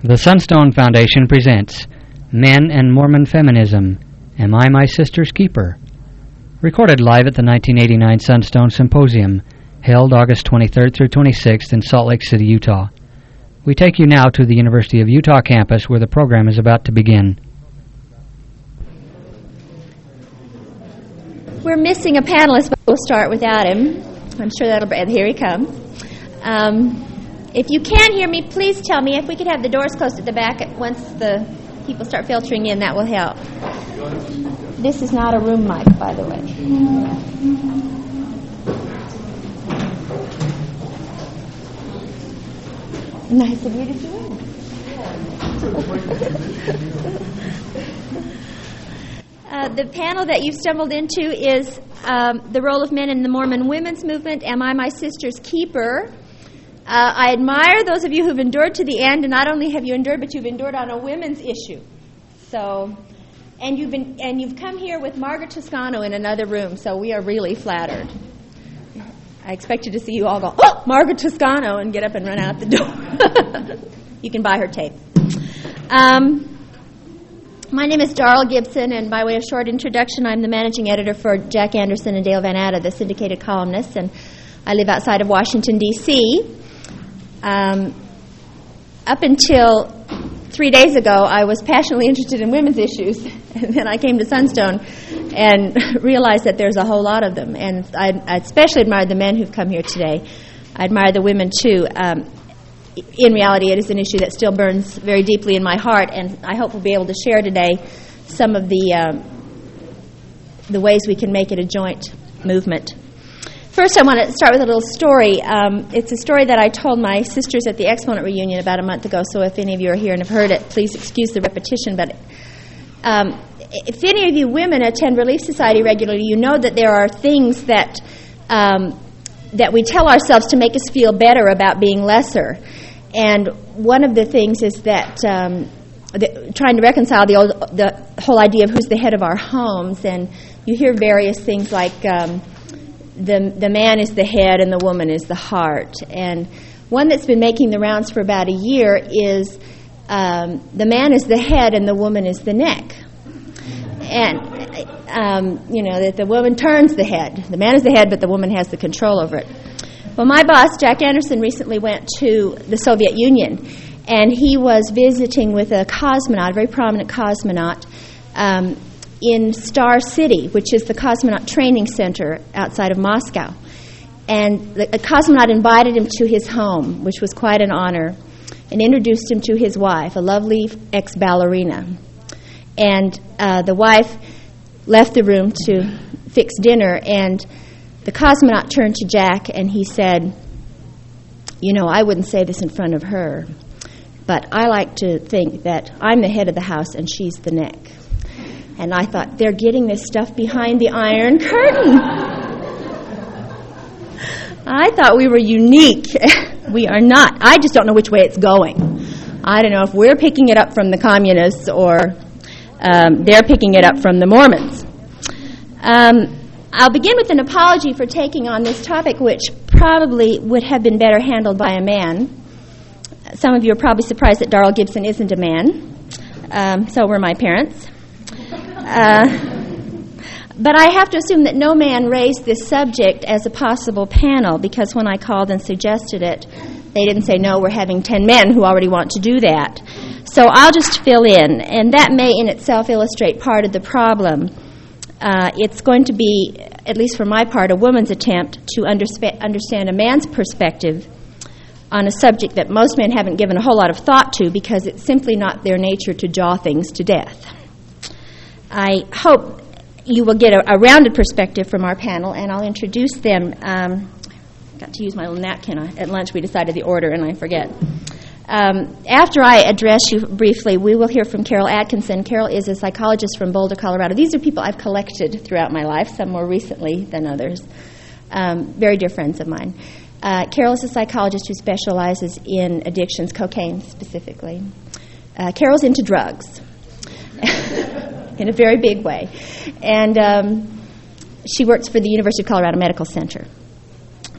The Sunstone Foundation presents Men and Mormon Feminism, Am I My Sister's Keeper? Recorded live at the 1989 Sunstone Symposium, held August 23rd through 26th in Salt Lake City, Utah. We take you now to the University of Utah campus where the program is about to begin. We're missing a panelist, but we'll start without him. I'm sure that'll be... Here he comes. If you can hear me, please tell me. If we could have the doors closed at the back once the people start filtering in, that will help. This is not a room mic, by the way. Nice of you to join us. The panel that you've stumbled into is the role of men in the Mormon women's movement, Am I My Sister's Keeper? I admire those of you who've endured to the end, and not only have you endured, but you've endured on a women's issue. So, and you've come here with Margaret Toscano in another room, so we are really flattered. I expected to see you all go, "Oh, Margaret Toscano," and get up and run out the door. You can buy her tape. My name is Darrell Gibson, and by way of short introduction, I'm the managing editor for Jack Anderson and Dale Van Atta, the syndicated columnists, and I live outside of Washington, D.C. Up until 3 days ago, I was passionately interested in women's issues, and then I came to Sunstone and realized that there's a whole lot of them, and I especially admire the men who've come here today. I admire the women, too. In reality, it is an issue that still burns very deeply in my heart, and I hope we'll be able to share today some of the ways we can make it a joint movement. First, I want to start with a little story. It's a story that I told my sisters at the Exponent reunion about a month ago, so if any of you are here and have heard it, please excuse the repetition. But if any of you women attend Relief Society regularly, you know that there are things that we tell ourselves to make us feel better about being lesser. And one of the things is that trying to reconcile the whole idea of who's the head of our homes, and you hear various things like the man is the head and the woman is the heart. And one that's been making the rounds for about a year is the man is the head and the woman is the neck. And, that the woman turns the head. The man is the head, but the woman has the control over it. Well, my boss, Jack Anderson, recently went to the Soviet Union, and he was visiting with a cosmonaut, a very prominent cosmonaut, in Star City, which is the cosmonaut training center outside of Moscow. And the cosmonaut invited him to his home, which was quite an honor, and introduced him to his wife, a lovely ex-ballerina. And the wife left the room to fix dinner, and the cosmonaut turned to Jack and he said, I wouldn't say this in front of her, but I like to think that I'm the head of the house and she's the neck. And I thought, they're getting this stuff behind the Iron Curtain. I thought we were unique. We are not. I just don't know which way it's going. I don't know if we're picking it up from the communists or they're picking it up from the Mormons. I'll begin with an apology for taking on this topic, which probably would have been better handled by a man. Some of you are probably surprised that Darrell Gibson isn't a man. So were my parents. But I have to assume that no man raised this subject as a possible panel, because when I called and suggested it, they didn't say, no, we're having 10 men who already want to do that. So I'll just fill in, and that may in itself illustrate part of the problem. It's going to be, at least for my part, a woman's attempt to understand a man's perspective on a subject that most men haven't given a whole lot of thought to, because it's simply not their nature to jaw things to death. I hope you will get a rounded perspective from our panel, and I'll introduce them. Got to use my little napkin. At lunch we decided the order, and I forget. After I address you briefly, we will hear from Carol Atkinson. Carol is a psychologist from Boulder, Colorado. These are people I've collected throughout my life, some more recently than others. Very dear friends of mine. Carol is a psychologist who specializes in addictions, cocaine specifically. Carol's into drugs in a very big way. And she works for the University of Colorado Medical Center.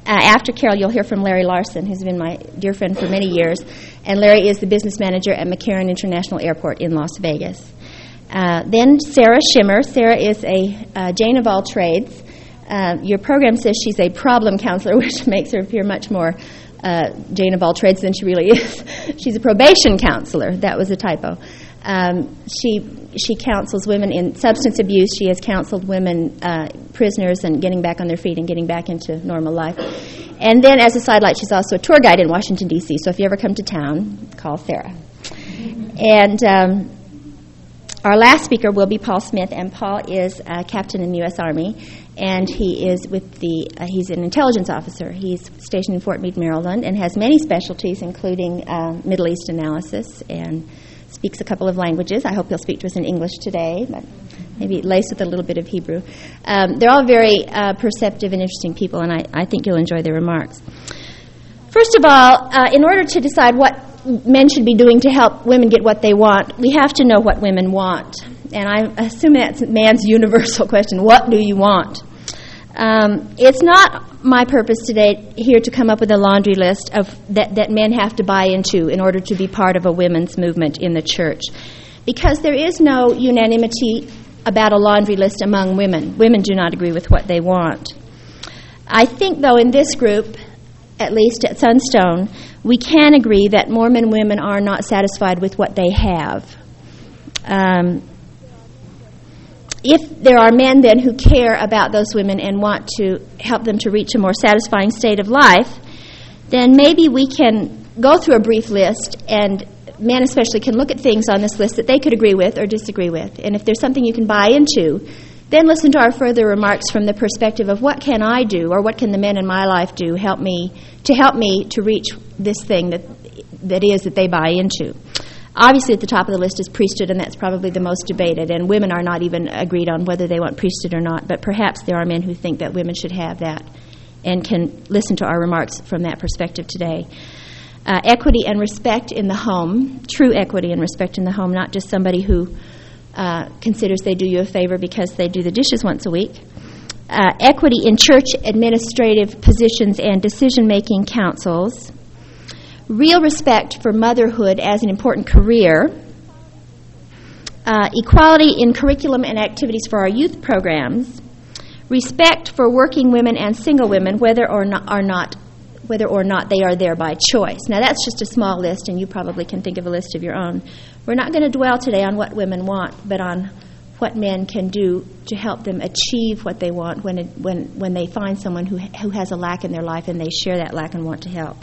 After Carol, you'll hear from Larry Larson, who's been my dear friend for many years. And Larry is the business manager at McCarran International Airport in Las Vegas. Then Sarah Schimmer. Sarah is a Jane of all trades. Your program says she's a problem counselor, which makes her appear much more Jane of all trades than she really is. She's a probation counselor. That was a typo. She counsels women in substance abuse. She has counseled women, prisoners, and getting back on their feet and getting back into normal life. And then, as a sidelight, she's also a tour guide in Washington, D.C., so if you ever come to town, call Sarah. And our last speaker will be Paul Smith, and Paul is a captain in the U.S. Army, and he is he's an intelligence officer. He's stationed in Fort Meade, Maryland, and has many specialties, including Middle East analysis, and speaks a couple of languages. I hope he'll speak to us in English today, but maybe laced with a little bit of Hebrew. They're all very perceptive and interesting people, and I think you'll enjoy their remarks. First of all, in order to decide what men should be doing to help women get what they want, we have to know what women want. And I assume that's man's universal question. What do you want? It's not my purpose today here to come up with a laundry list of that men have to buy into in order to be part of a women's movement in the church, because there is no unanimity about a laundry list among women. Women do not agree with what they want. I think, though, in this group, at least at Sunstone, we can agree that Mormon women are not satisfied with what they have. If there are men then who care about those women and want to help them to reach a more satisfying state of life, then maybe we can go through a brief list, and men especially can look at things on this list that they could agree with or disagree with. And if there's something you can buy into, then listen to our further remarks from the perspective of what can I do, or what can the men in my life do to help me to reach this thing that they buy into. Obviously, at the top of the list is priesthood, and that's probably the most debated, and women are not even agreed on whether they want priesthood or not, but perhaps there are men who think that women should have that and can listen to our remarks from that perspective today. Equity and respect in the home, true equity and respect in the home, not just somebody who considers they do you a favor because they do the dishes once a week. Equity in church administrative positions and decision-making councils. Real respect for motherhood as an important career. Equality in curriculum and activities for our youth programs. Respect for working women and single women, whether or not they are there by choice. Now, that's just a small list, and you probably can think of a list of your own. We're not going to dwell today on what women want, but on what men can do to help them achieve what they want when they find someone who has a lack in their life and they share that lack and want to help.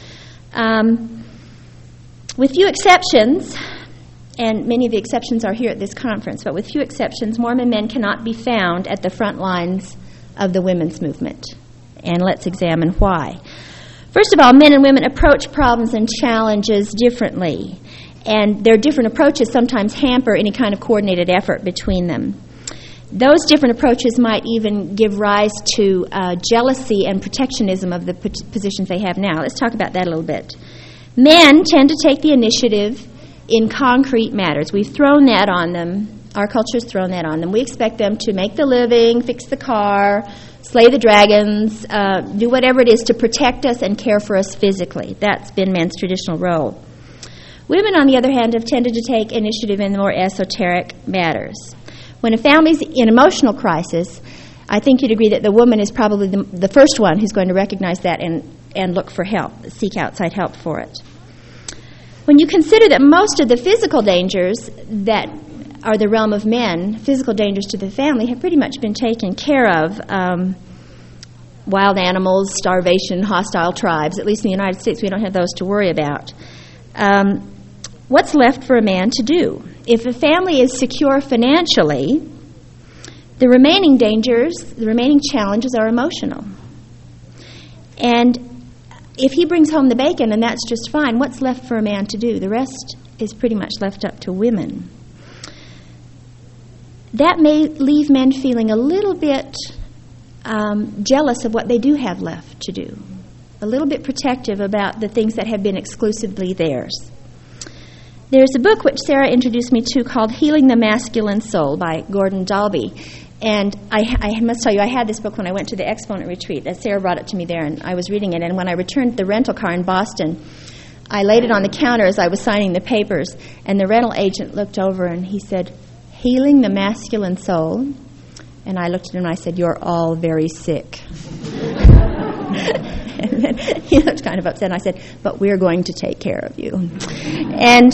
With few exceptions, and many of the exceptions are here at this conference, but with few exceptions, Mormon men cannot be found at the front lines of the women's movement. And let's examine why. First of all, men and women approach problems and challenges differently, and their different approaches sometimes hamper any kind of coordinated effort between them. Those different approaches might even give rise to jealousy and protectionism of the positions they have now. Let's talk about that a little bit. Men tend to take the initiative in concrete matters. We've thrown that on them. Our culture has thrown that on them. We expect them to make the living, fix the car, slay the dragons, do whatever it is to protect us and care for us physically. That's been men's traditional role. Women, on the other hand, have tended to take initiative in the more esoteric matters. When a family's in emotional crisis, I think you'd agree that the woman is probably the first one who's going to recognize that and look for help, seek outside help for it. When you consider that most of the physical dangers that are the realm of men, physical dangers to the family, have pretty much been taken care of. Wild animals, starvation, hostile tribes. At least in the United States, we don't have those to worry about. What's left for a man to do? If a family is secure financially, the remaining dangers, the remaining challenges are emotional. And if he brings home the bacon, and that's just fine, what's left for a man to do? The rest is pretty much left up to women. That may leave men feeling a little bit jealous of what they do have left to do, a little bit protective about the things that have been exclusively theirs. There's a book which Sarah introduced me to called Healing the Masculine Soul by Gordon Dalby. And I must tell you, I had this book when I went to the Exponent Retreat. Sarah brought it to me there, and I was reading it. And when I returned to the rental car in Boston, I laid it on the counter as I was signing the papers, and the rental agent looked over and he said, "Healing the Masculine Soul." And I looked at him and I said, "You're all very sick." And then he looked kind of upset, and I said, "But we're going to take care of you." And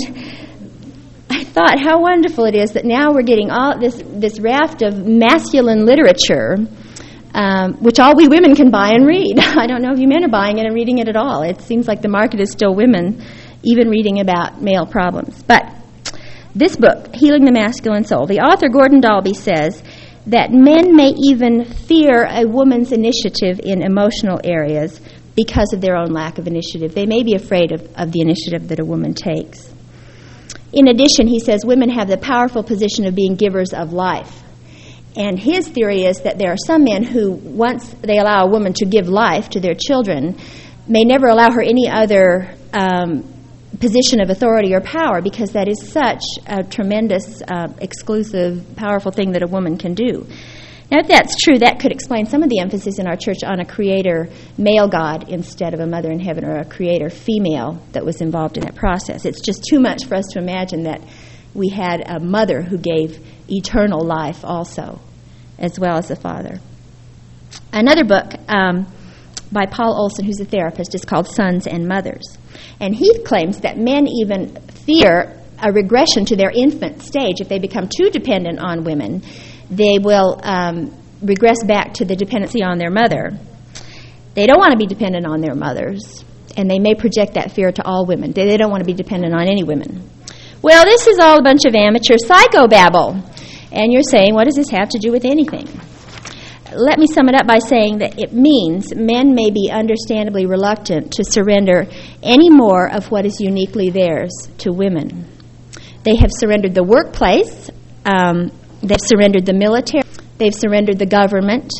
I thought how wonderful it is that now we're getting all this raft of masculine literature, which all we women can buy and read. I don't know if you men are buying it and reading it at all. It seems like the market is still women, even reading about male problems. But this book, Healing the Masculine Soul, the author Gordon Dalby says that men may even fear a woman's initiative in emotional areas because of their own lack of initiative. They may be afraid of the initiative that a woman takes. In addition, he says women have the powerful position of being givers of life. And his theory is that there are some men who, once they allow a woman to give life to their children, may never allow her any other position of authority or power, because that is such a tremendous, exclusive, powerful thing that a woman can do. Now, if that's true, that could explain some of the emphasis in our church on a creator male God instead of a mother in heaven, or a creator female that was involved in that process. It's just too much for us to imagine that we had a mother who gave eternal life also, as well as a father. Another book by Paul Olson, who's a therapist, is called Sons and Mothers. And he claims that men even fear a regression to their infant stage. If they become too dependent on women, they will regress back to the dependency on their mother. They don't want to be dependent on their mothers, and they may project that fear to all women. They don't want to be dependent on any women. Well, this is all a bunch of amateur psychobabble. And you're saying, what does this have to do with anything? Let me sum it up by saying that it means men may be understandably reluctant to surrender any more of what is uniquely theirs to women. They have surrendered the workplace, they've surrendered the military, they've surrendered the government.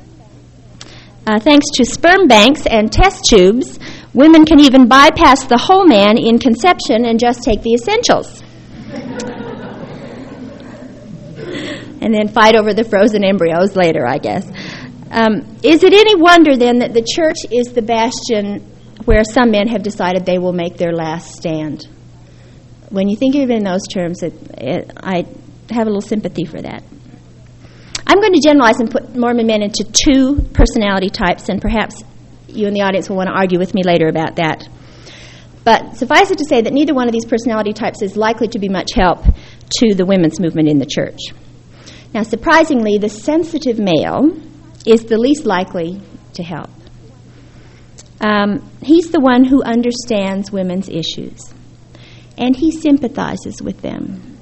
Thanks to sperm banks and test tubes, women can even bypass the whole man in conception and just take the essentials. And then fight over the frozen embryos later, I guess. Is it any wonder, then, that the church is the bastion where some men have decided they will make their last stand? When you think of it in those terms, I have a little sympathy for that. I'm going to generalize and put Mormon men into two personality types, and perhaps you in the audience will want to argue with me later about that. But suffice it to say that neither one of these personality types is likely to be much help to the women's movement in the church. Now, surprisingly, the sensitive male is the least likely to help. He's the one who understands women's issues, and he sympathizes with them.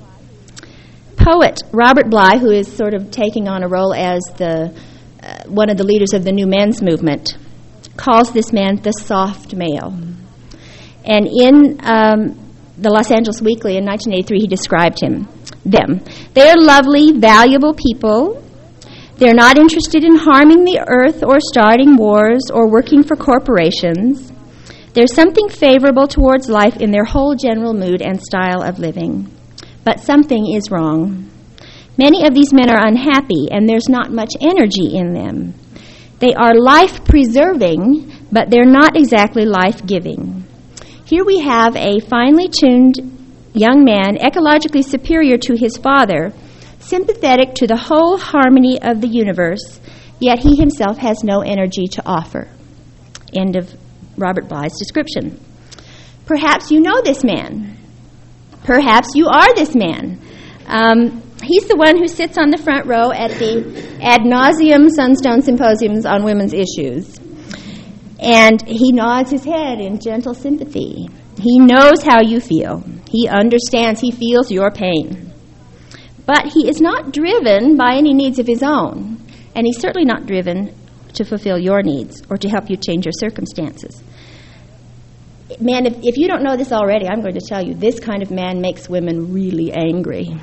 Poet Robert Bly, who is sort of taking on a role as one of the leaders of the New Men's Movement, calls this man the soft male. And in the Los Angeles Weekly in 1983, he described them. They are lovely, valuable people. They're not interested in harming the earth or starting wars or working for corporations. There's something favorable towards life in their whole general mood and style of living. But something is wrong. Many of these men are unhappy, and there's not much energy in them. They are life-preserving, but they're not exactly life-giving. Here we have a finely tuned young man, ecologically superior to his father, sympathetic to the whole harmony of the universe, yet he himself has no energy to offer. End of Robert Bly's description. Perhaps you know this man. Perhaps you are this man. He's the one who sits on the front row at the ad nauseum Sunstone Symposiums on women's issues. And he nods his head in gentle sympathy. He knows how you feel. He understands, he feels your pain. But he is not driven by any needs of his own. And he's certainly not driven to fulfill your needs or to help you change your circumstances. Man, if you don't know this already, I'm going to tell you, this kind of man makes women really angry.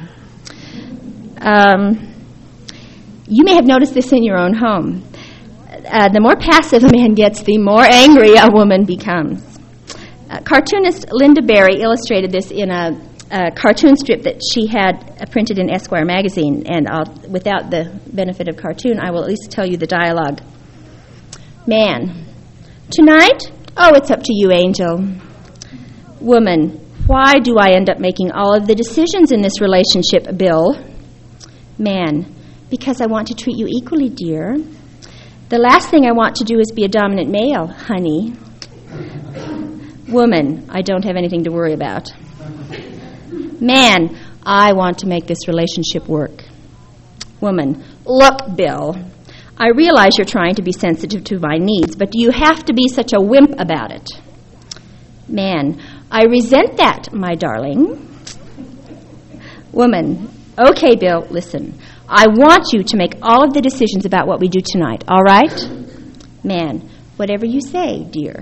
You may have noticed this in your own home. The more passive a man gets, the more angry a woman becomes. Cartoonist Linda Berry illustrated this in a a cartoon strip that she had printed in Esquire magazine, and without the benefit of cartoon, I will at least tell you the dialogue. Man: tonight? Oh, it's up to you, Angel. Woman: why do I end up making all of the decisions in this relationship, Bill? Man: because I want to treat you equally, dear. The last thing I want to do is be a dominant male, honey. Woman: I don't have anything to worry about. Man: I want to make this relationship work. Woman: look, Bill, I realize you're trying to be sensitive to my needs, but do you have to be such a wimp about it? Man: I resent that, my darling. Woman: okay, Bill, listen. I want you to make all of the decisions about what we do tonight, all right? Man: whatever you say, dear.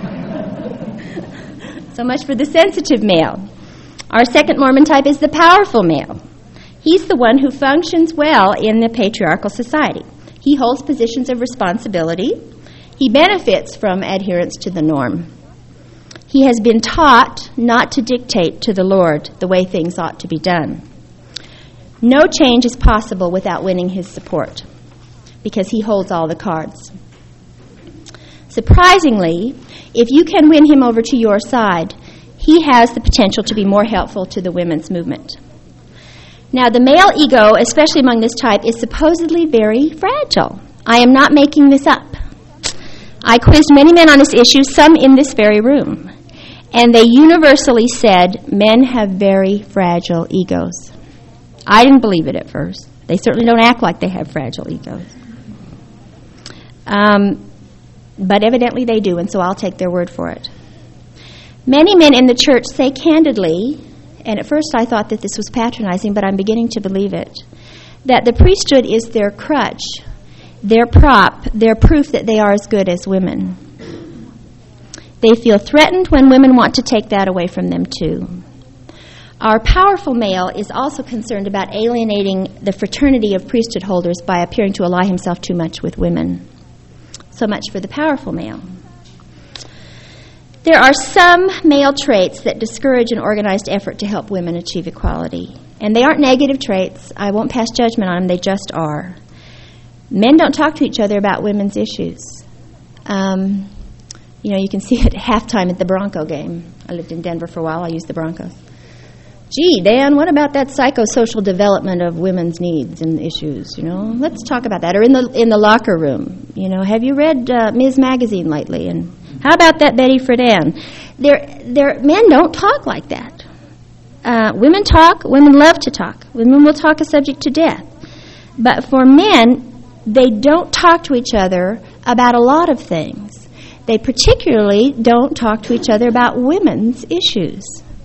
So much for the sensitive male. Our second Mormon type is the powerful male. He's the one who functions well in the patriarchal society. He holds positions of responsibility. He benefits from adherence to the norm. He has been taught not to dictate to the Lord the way things ought to be done. No change is possible without winning his support, because he holds all the cards. Surprisingly, if you can win him over to your side, he has the potential to be more helpful to the women's movement. Now, the male ego, especially among this type, is supposedly very fragile. I am not making this up. I quizzed many men on this issue, some in this very room, and they universally said men have very fragile egos. I didn't believe it at first. They certainly don't act like they have fragile egos. But evidently they do, and so I'll take their word for it. Many men in the church say candidly, and at first I thought that this was patronizing, but I'm beginning to believe it, that the priesthood is their crutch, their prop, their proof that they are as good as women. They feel threatened when women want to take that away from them too. Our powerful male is also concerned about alienating the fraternity of priesthood holders by appearing to ally himself too much with women. So much for the powerful male. There are some male traits that discourage an organized effort to help women achieve equality. And they aren't negative traits. I won't pass judgment on them. They just are. Men don't talk to each other about women's issues. You can see it at halftime at the Bronco game. I lived in Denver for a while. I used the Broncos. Gee, Dan, what about that psychosocial development of women's needs and issues? Let's talk about that. Or in the locker room, have you read Ms. Magazine lately? And how about that Betty Friedan? Men don't talk like that. Women talk. Women love to talk. Women will talk a subject to death. But for men, they don't talk to each other about a lot of things. They particularly don't talk to each other about women's issues.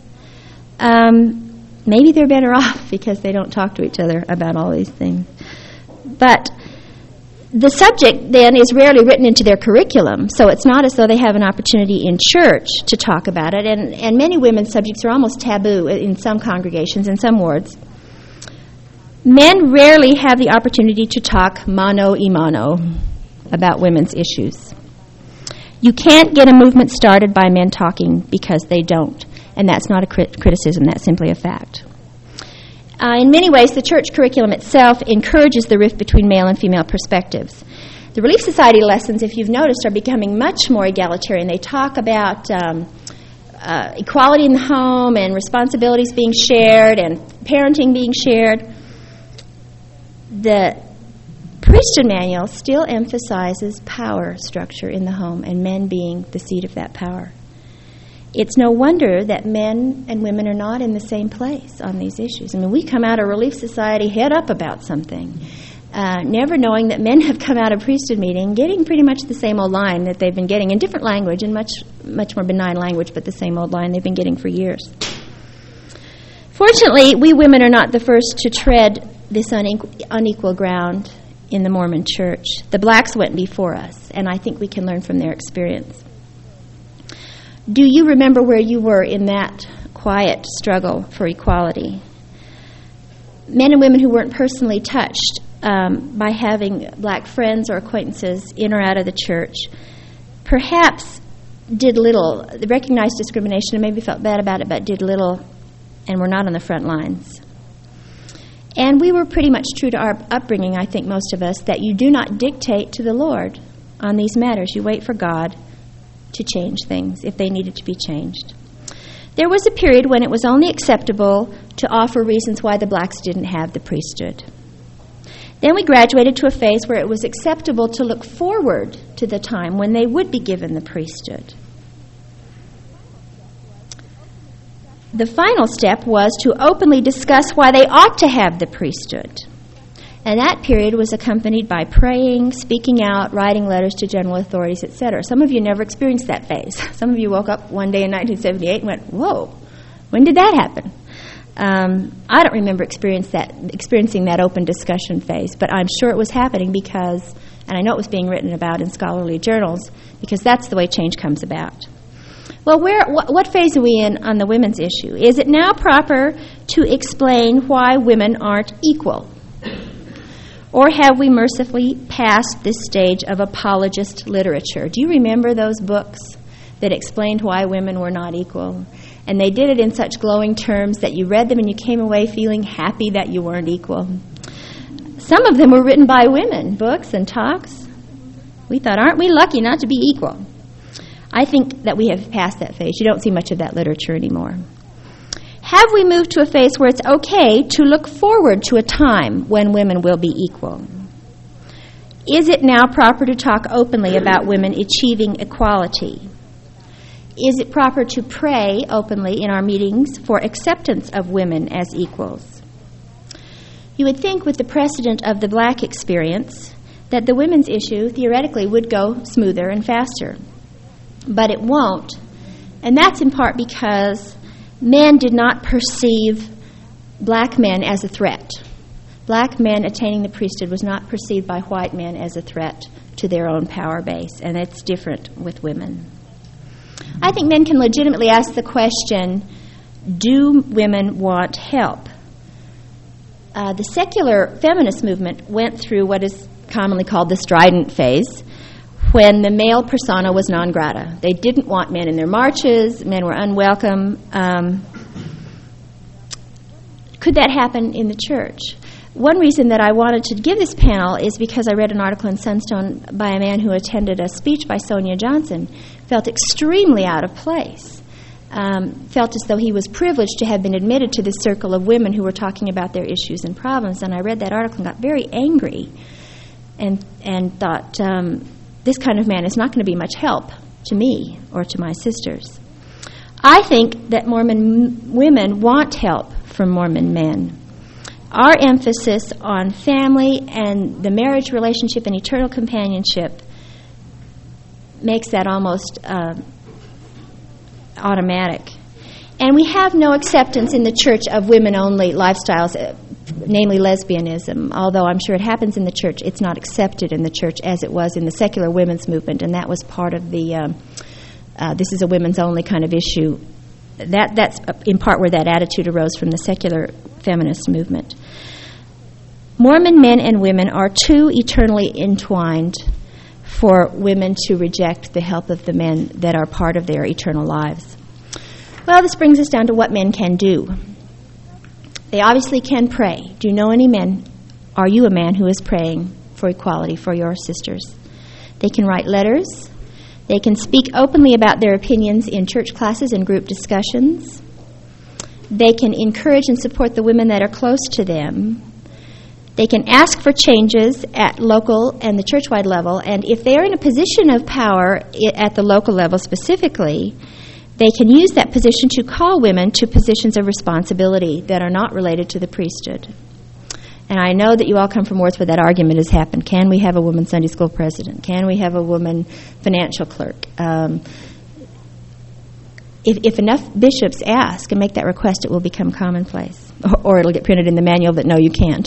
Maybe they're better off because they don't talk to each other about all these things. But the subject, then, is rarely written into their curriculum, so it's not as though they have an opportunity in church to talk about it, and many women's subjects are almost taboo in some congregations, in some wards. Men rarely have the opportunity to talk mano a mano about women's issues. You can't get a movement started by men talking because they don't. And that's not a criticism, that's simply a fact. In many ways, the church curriculum itself encourages the rift between male and female perspectives. The Relief Society lessons, if you've noticed, are becoming much more egalitarian. They talk about equality in the home and responsibilities being shared and parenting being shared. The priesthood manual still emphasizes power structure in the home and men being the seat of that power. It's no wonder that men and women are not in the same place on these issues. I mean, we come out of Relief Society head up about something, never knowing that men have come out of priesthood meeting getting pretty much the same old line that they've been getting in different language, in much more benign language, but the same old line they've been getting for years. Fortunately, we women are not the first to tread this unequal ground in the Mormon Church. The blacks went before us, and I think we can learn from their experience. Do you remember where you were in that quiet struggle for equality? Men and women who weren't personally touched by having black friends or acquaintances in or out of the church perhaps did little, recognized discrimination and maybe felt bad about it, but did little and we're not on the front lines. And we were pretty much true to our upbringing, I think most of us, that you do not dictate to the Lord on these matters. You wait for God to change things if they needed to be changed. There was a period when it was only acceptable to offer reasons why the blacks didn't have the priesthood. Then we graduated to a phase where it was acceptable to look forward to the time when they would be given the priesthood. The final step was to openly discuss why they ought to have the priesthood. And that period was accompanied by praying, speaking out, writing letters to general authorities, etc. Some of you never experienced that phase. Some of you woke up one day in 1978 and went, whoa, when did that happen? I don't remember experiencing that open discussion phase, but I'm sure it was happening because, and I know it was being written about in scholarly journals, because that's the way change comes about. Well, what phase are we in on the women's issue? Is it now proper to explain why women aren't equal? Or have we mercifully passed this stage of apologist literature? Do you remember those books that explained why women were not equal? And they did it in such glowing terms that you read them and you came away feeling happy that you weren't equal. Some of them were written by women, books and talks. We thought, aren't we lucky not to be equal? I think that we have passed that phase. You don't see much of that literature anymore. Have we moved to a phase where it's okay to look forward to a time when women will be equal? Is it now proper to talk openly about women achieving equality? Is it proper to pray openly in our meetings for acceptance of women as equals? You would think with the precedent of the black experience that the women's issue theoretically would go smoother and faster. But it won't. And that's in part because men did not perceive black men as a threat. Black men attaining the priesthood was not perceived by white men as a threat to their own power base, and it's different with women. I think men can legitimately ask the question, do women want help? The secular feminist movement went through what is commonly called the strident phase, when the male persona was non grata. They didn't want men in their marches, men were unwelcome. Could that happen in the church? One reason that I wanted to give this panel is because I read an article in Sunstone by a man who attended a speech by Sonia Johnson, felt extremely out of place, felt as though he was privileged to have been admitted to this circle of women who were talking about their issues and problems. And I read that article and got very angry and thought, this kind of man is not going to be much help to me or to my sisters. I think that Mormon women want help from Mormon men. Our emphasis on family and the marriage relationship and eternal companionship makes that almost automatic. And we have no acceptance in the church of women-only lifestyles, namely lesbianism. Although I'm sure it happens in the church, it's not accepted in the church as it was in the secular women's movement, and that was part of the this is a women's-only kind of issue. That's in part where that attitude arose from the secular feminist movement. Mormon men and women are too eternally entwined for women to reject the help of the men that are part of their eternal lives. Well, this brings us down to what men can do. They obviously can pray. Do you know any men? Are you a man who is praying for equality for your sisters? They can write letters. They can speak openly about their opinions in church classes and group discussions. They can encourage and support the women that are close to them. They can ask for changes at local and the church-wide level, and if they are in a position of power at the local level specifically, they can use that position to call women to positions of responsibility that are not related to the priesthood. And I know that you all come from wards where that argument has happened. Can we have a woman Sunday school president? Can we have a woman financial clerk? If enough bishops ask and make that request, it will become commonplace. Or it'll get printed in the manual that no, you can't.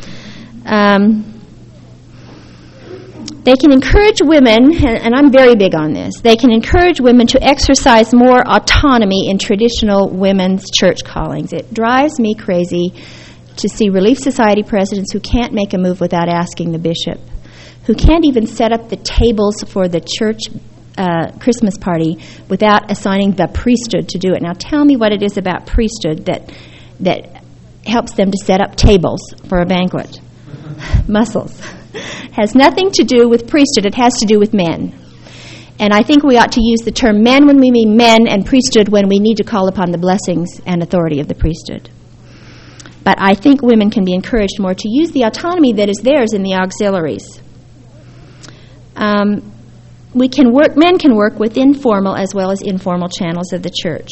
They can encourage women, and I'm very big on this, they can encourage women to exercise more autonomy in traditional women's church callings. It drives me crazy to see Relief Society presidents who can't make a move without asking the bishop, who can't even set up the tables for the church Christmas party without assigning the priesthood to do it. Now tell me what it is about priesthood that helps them to set up tables for a banquet. Muscles. Has nothing to do with priesthood. It has to do with men. And I think we ought to use the term men when we mean men and priesthood when we need to call upon the blessings and authority of the priesthood. But I think women can be encouraged more to use the autonomy that is theirs in the auxiliaries. Men can work within formal as well as informal channels of the church.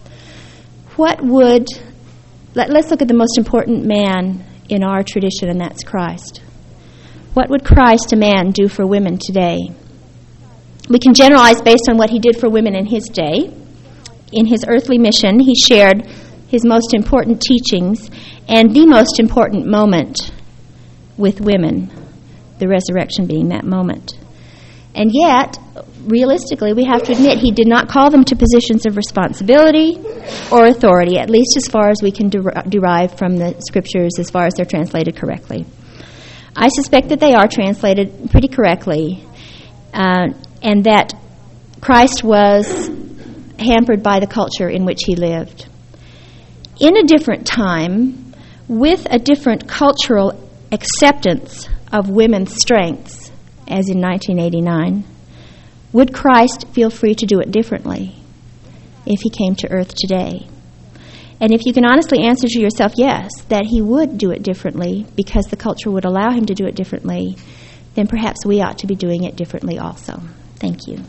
Let's look at the most important man in our tradition, and that's Christ. What would Christ, a man, do for women today? We can generalize based on what he did for women in his day. In his earthly mission, he shared his most important teachings and the most important moment with women, the resurrection being that moment. And yet, realistically, we have to admit he did not call them to positions of responsibility or authority, at least as far as we can derive from the scriptures, as far as they're translated correctly. I suspect that they are translated pretty correctly, and that Christ was hampered by the culture in which he lived. In a different time, with a different cultural acceptance of women's strengths, as in 1989, would Christ feel free to do it differently if he came to earth today? And if you can honestly answer to yourself yes, that he would do it differently because the culture would allow him to do it differently, then perhaps we ought to be doing it differently also. Thank you.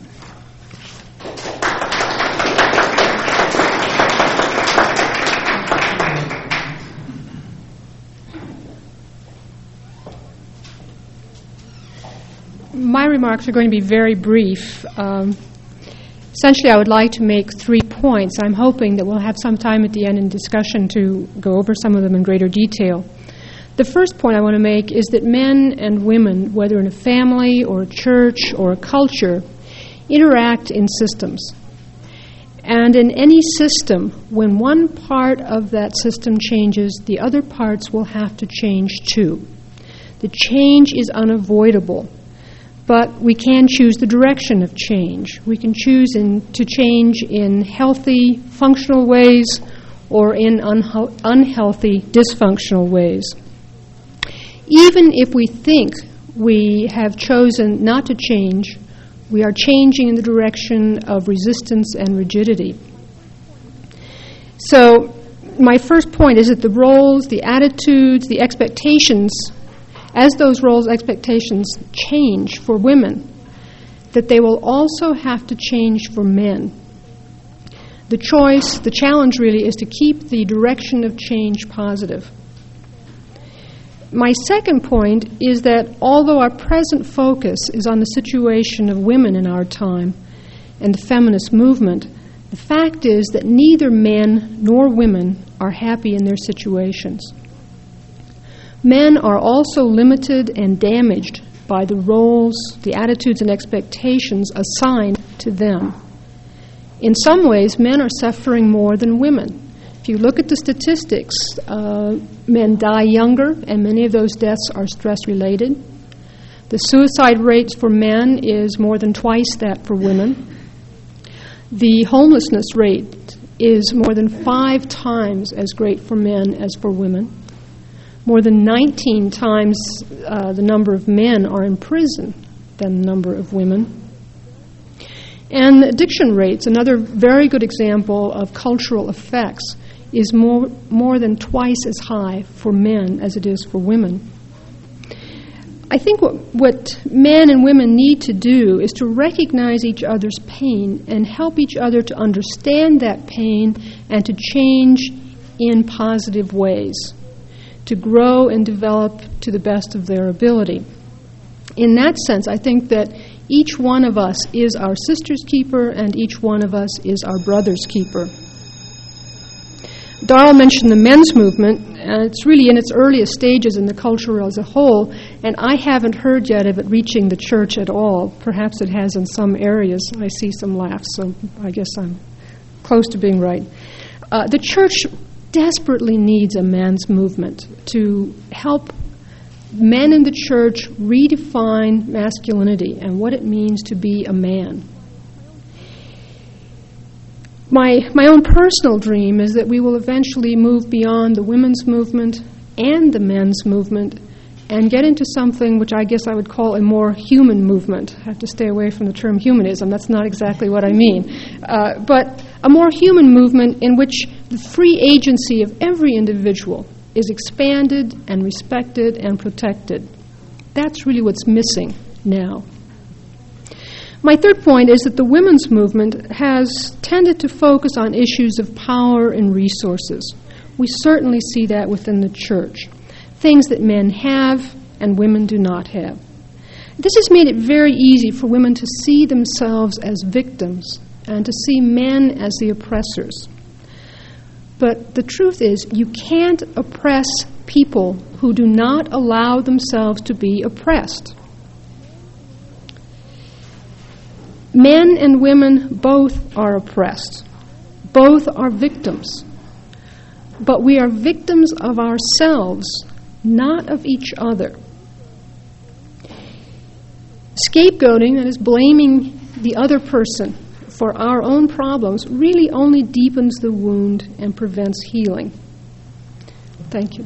My remarks are going to be very brief. Essentially, I would like to make 3 points. I'm hoping that we'll have some time at the end in discussion to go over some of them in greater detail. The first point I want to make is that men and women, whether in a family or a church or a culture, interact in systems. And in any system, when one part of that system changes, the other parts will have to change too. The change is unavoidable. But we can choose the direction of change. We can choose to change in healthy, functional ways or in unhealthy, dysfunctional ways. Even if we think we have chosen not to change, we are changing in the direction of resistance and rigidity. So my first point is that the roles, the attitudes, the expectations, as those roles, expectations change for women, that they will also have to change for men. The choice, the challenge really, is to keep the direction of change positive. My second point is that although our present focus is on the situation of women in our time and the feminist movement, the fact is that neither men nor women are happy in their situations. Men are also limited and damaged by the roles, the attitudes and expectations assigned to them. In some ways, men are suffering more than women. If you look at the statistics, men die younger, and many of those deaths are stress-related. The suicide rate for men is more than twice that for women. The homelessness rate is more than 5 times as great for men as for women. More than 19 times the number of men are in prison than the number of women. And addiction rates, another very good example of cultural effects, is more than twice as high for men as it is for women. I think what men and women need to do is to recognize each other's pain and help each other to understand that pain and to change in positive ways, to grow and develop to the best of their ability. In that sense, I think that each one of us is our sister's keeper and each one of us is our brother's keeper. Darrell mentioned the men's movement, and it's really in its earliest stages in the culture as a whole, and I haven't heard yet of it reaching the church at all. Perhaps it has in some areas. I see some laughs, so I guess I'm close to being right. The church desperately needs a men's movement to help men in the church redefine masculinity and what it means to be a man. My own personal dream is that we will eventually move beyond the women's movement and the men's movement and get into something which I guess I would call a more human movement. I have to stay away from the term humanism. That's not exactly what I mean. But a more human movement in which the free agency of every individual is expanded and respected and protected. That's really what's missing now. My third point is that the women's movement has tended to focus on issues of power and resources. We certainly see that within the church. Things that men have and women do not have. This has made it very easy for women to see themselves as victims and to see men as the oppressors. But the truth is, you can't oppress people who do not allow themselves to be oppressed. Men and women both are oppressed. Both are victims. But we are victims of ourselves, not of each other. Scapegoating, that is blaming the other person for our own problems, really only deepens the wound and prevents healing. Thank you.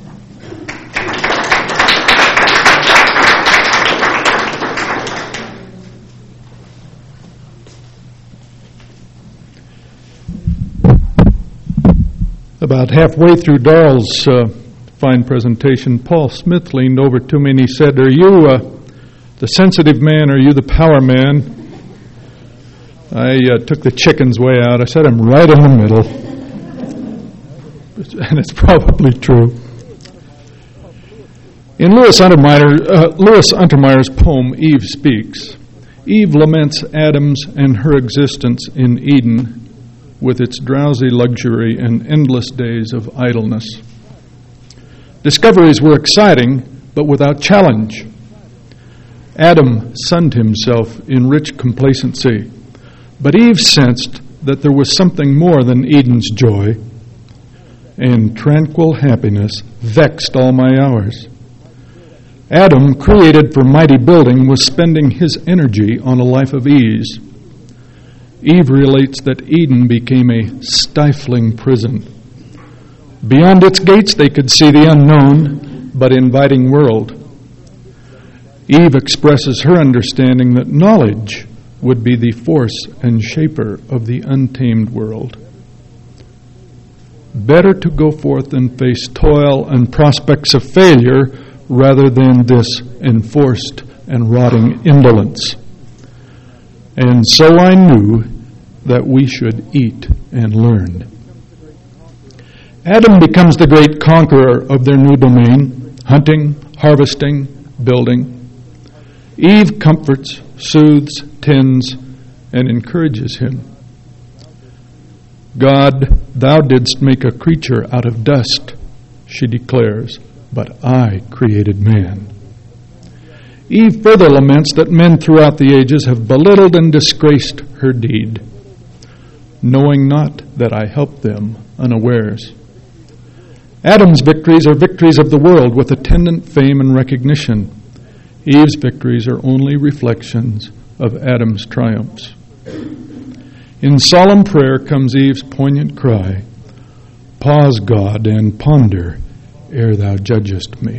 About halfway through Darrell's fine presentation, Paul Smith leaned over to me and he said, "Are you the sensitive man, or are you the power man?" I took the chicken's way out. I said, "I'm right in the middle." And it's probably true. In Louis Untermeyer's poem, Eve Speaks, Eve laments Adam's and her existence in Eden with its drowsy luxury and endless days of idleness. Discoveries were exciting, but without challenge. Adam sunned himself in rich complacency, but Eve sensed that there was something more than Eden's joy, and tranquil happiness vexed all my hours. Adam, created for mighty building, was spending his energy on a life of ease. Eve relates that Eden became a stifling prison. Beyond its gates they could see the unknown, but inviting world. Eve expresses her understanding that knowledge would be the force and shaper of the untamed world. Better to go forth and face toil and prospects of failure rather than this enforced and rotting indolence. And so I knew that we should eat and learn. Adam becomes the great conqueror of their new domain, hunting, harvesting, building. Eve comforts, soothes, tends, and encourages him. "God, thou didst make a creature out of dust," she declares, "but I created man." Eve further laments that men throughout the ages have belittled and disgraced her deed, knowing not that I helped them unawares. Adam's victories are victories of the world with attendant fame and recognition. Eve's victories are only reflections of Adam's triumphs. In solemn prayer comes Eve's poignant cry, "Pause, God, and ponder ere thou judgest me."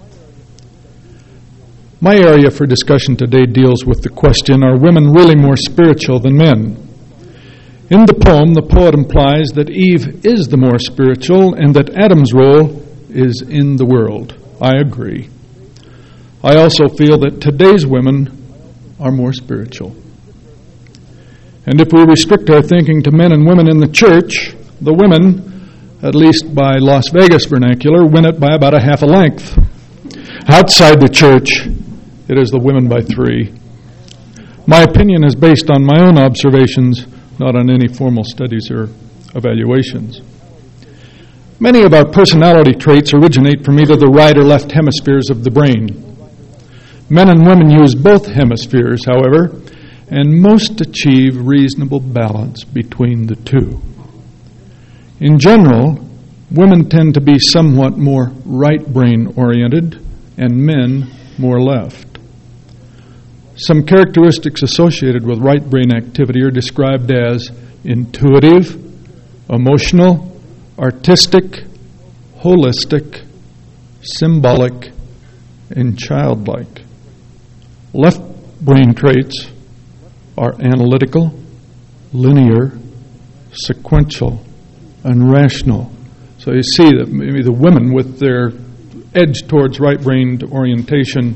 My area for discussion today deals with the question, are women really more spiritual than men? In the poem, the poet implies that Eve is the more spiritual and that Adam's role is in the world. I agree. I also feel that today's women are more spiritual. And if we restrict our thinking to men and women in the church, the women, at least by Las Vegas vernacular, win it by about a half a length. Outside the church, it is the women by 3. My opinion is based on my own observations, not on any formal studies or evaluations. Many of our personality traits originate from either the right or left hemispheres of the brain. Men and women use both hemispheres, however, and most achieve reasonable balance between the two. In general, women tend to be somewhat more right brain oriented and men more left. Some characteristics associated with right brain activity are described as intuitive, emotional, artistic, holistic, symbolic, and childlike. Left brain traits are analytical, linear, sequential, and rational. So you see that maybe the women with their edge towards right-brained orientation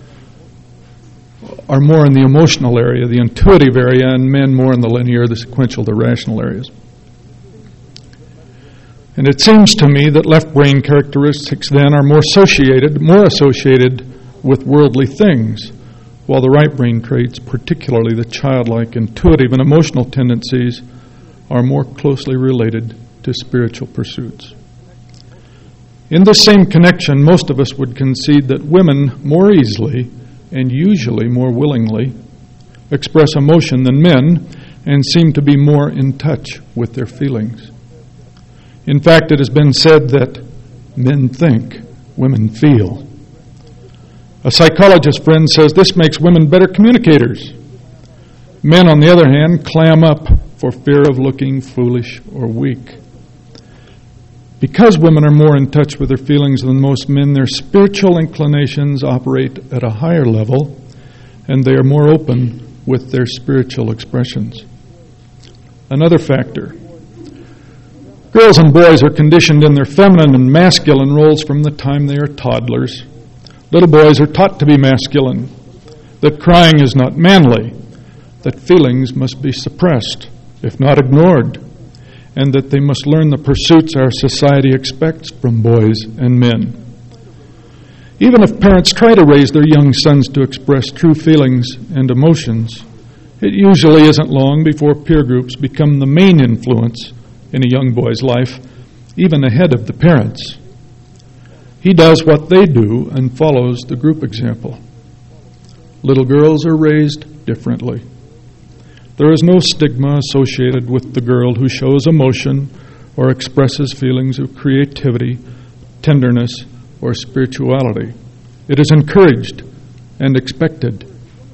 are more in the emotional area, the intuitive area, and men more in the linear, the sequential, the rational areas. And it seems to me that left brain characteristics then are more associated with worldly things, while the right brain traits, particularly the childlike, intuitive, and emotional tendencies, are more closely related to spiritual pursuits. In this same connection, most of us would concede that women more easily and usually more willingly express emotion than men and seem to be more in touch with their feelings. In fact, it has been said that men think, women feel. A psychologist friend says this makes women better communicators. Men, on the other hand, clam up for fear of looking foolish or weak. Because women are more in touch with their feelings than most men, their spiritual inclinations operate at a higher level, and they are more open with their spiritual expressions. Another factor. Girls and boys are conditioned in their feminine and masculine roles from the time they are toddlers. Little boys are taught to be masculine, that crying is not manly, that feelings must be suppressed, if not ignored, and that they must learn the pursuits our society expects from boys and men. Even if parents try to raise their young sons to express true feelings and emotions, it usually isn't long before peer groups become the main influence in a young boy's life, even ahead of the parents. He does what they do and follows the group example. Little girls are raised differently. There is no stigma associated with the girl who shows emotion or expresses feelings of creativity, tenderness, or spirituality. It is encouraged and expected.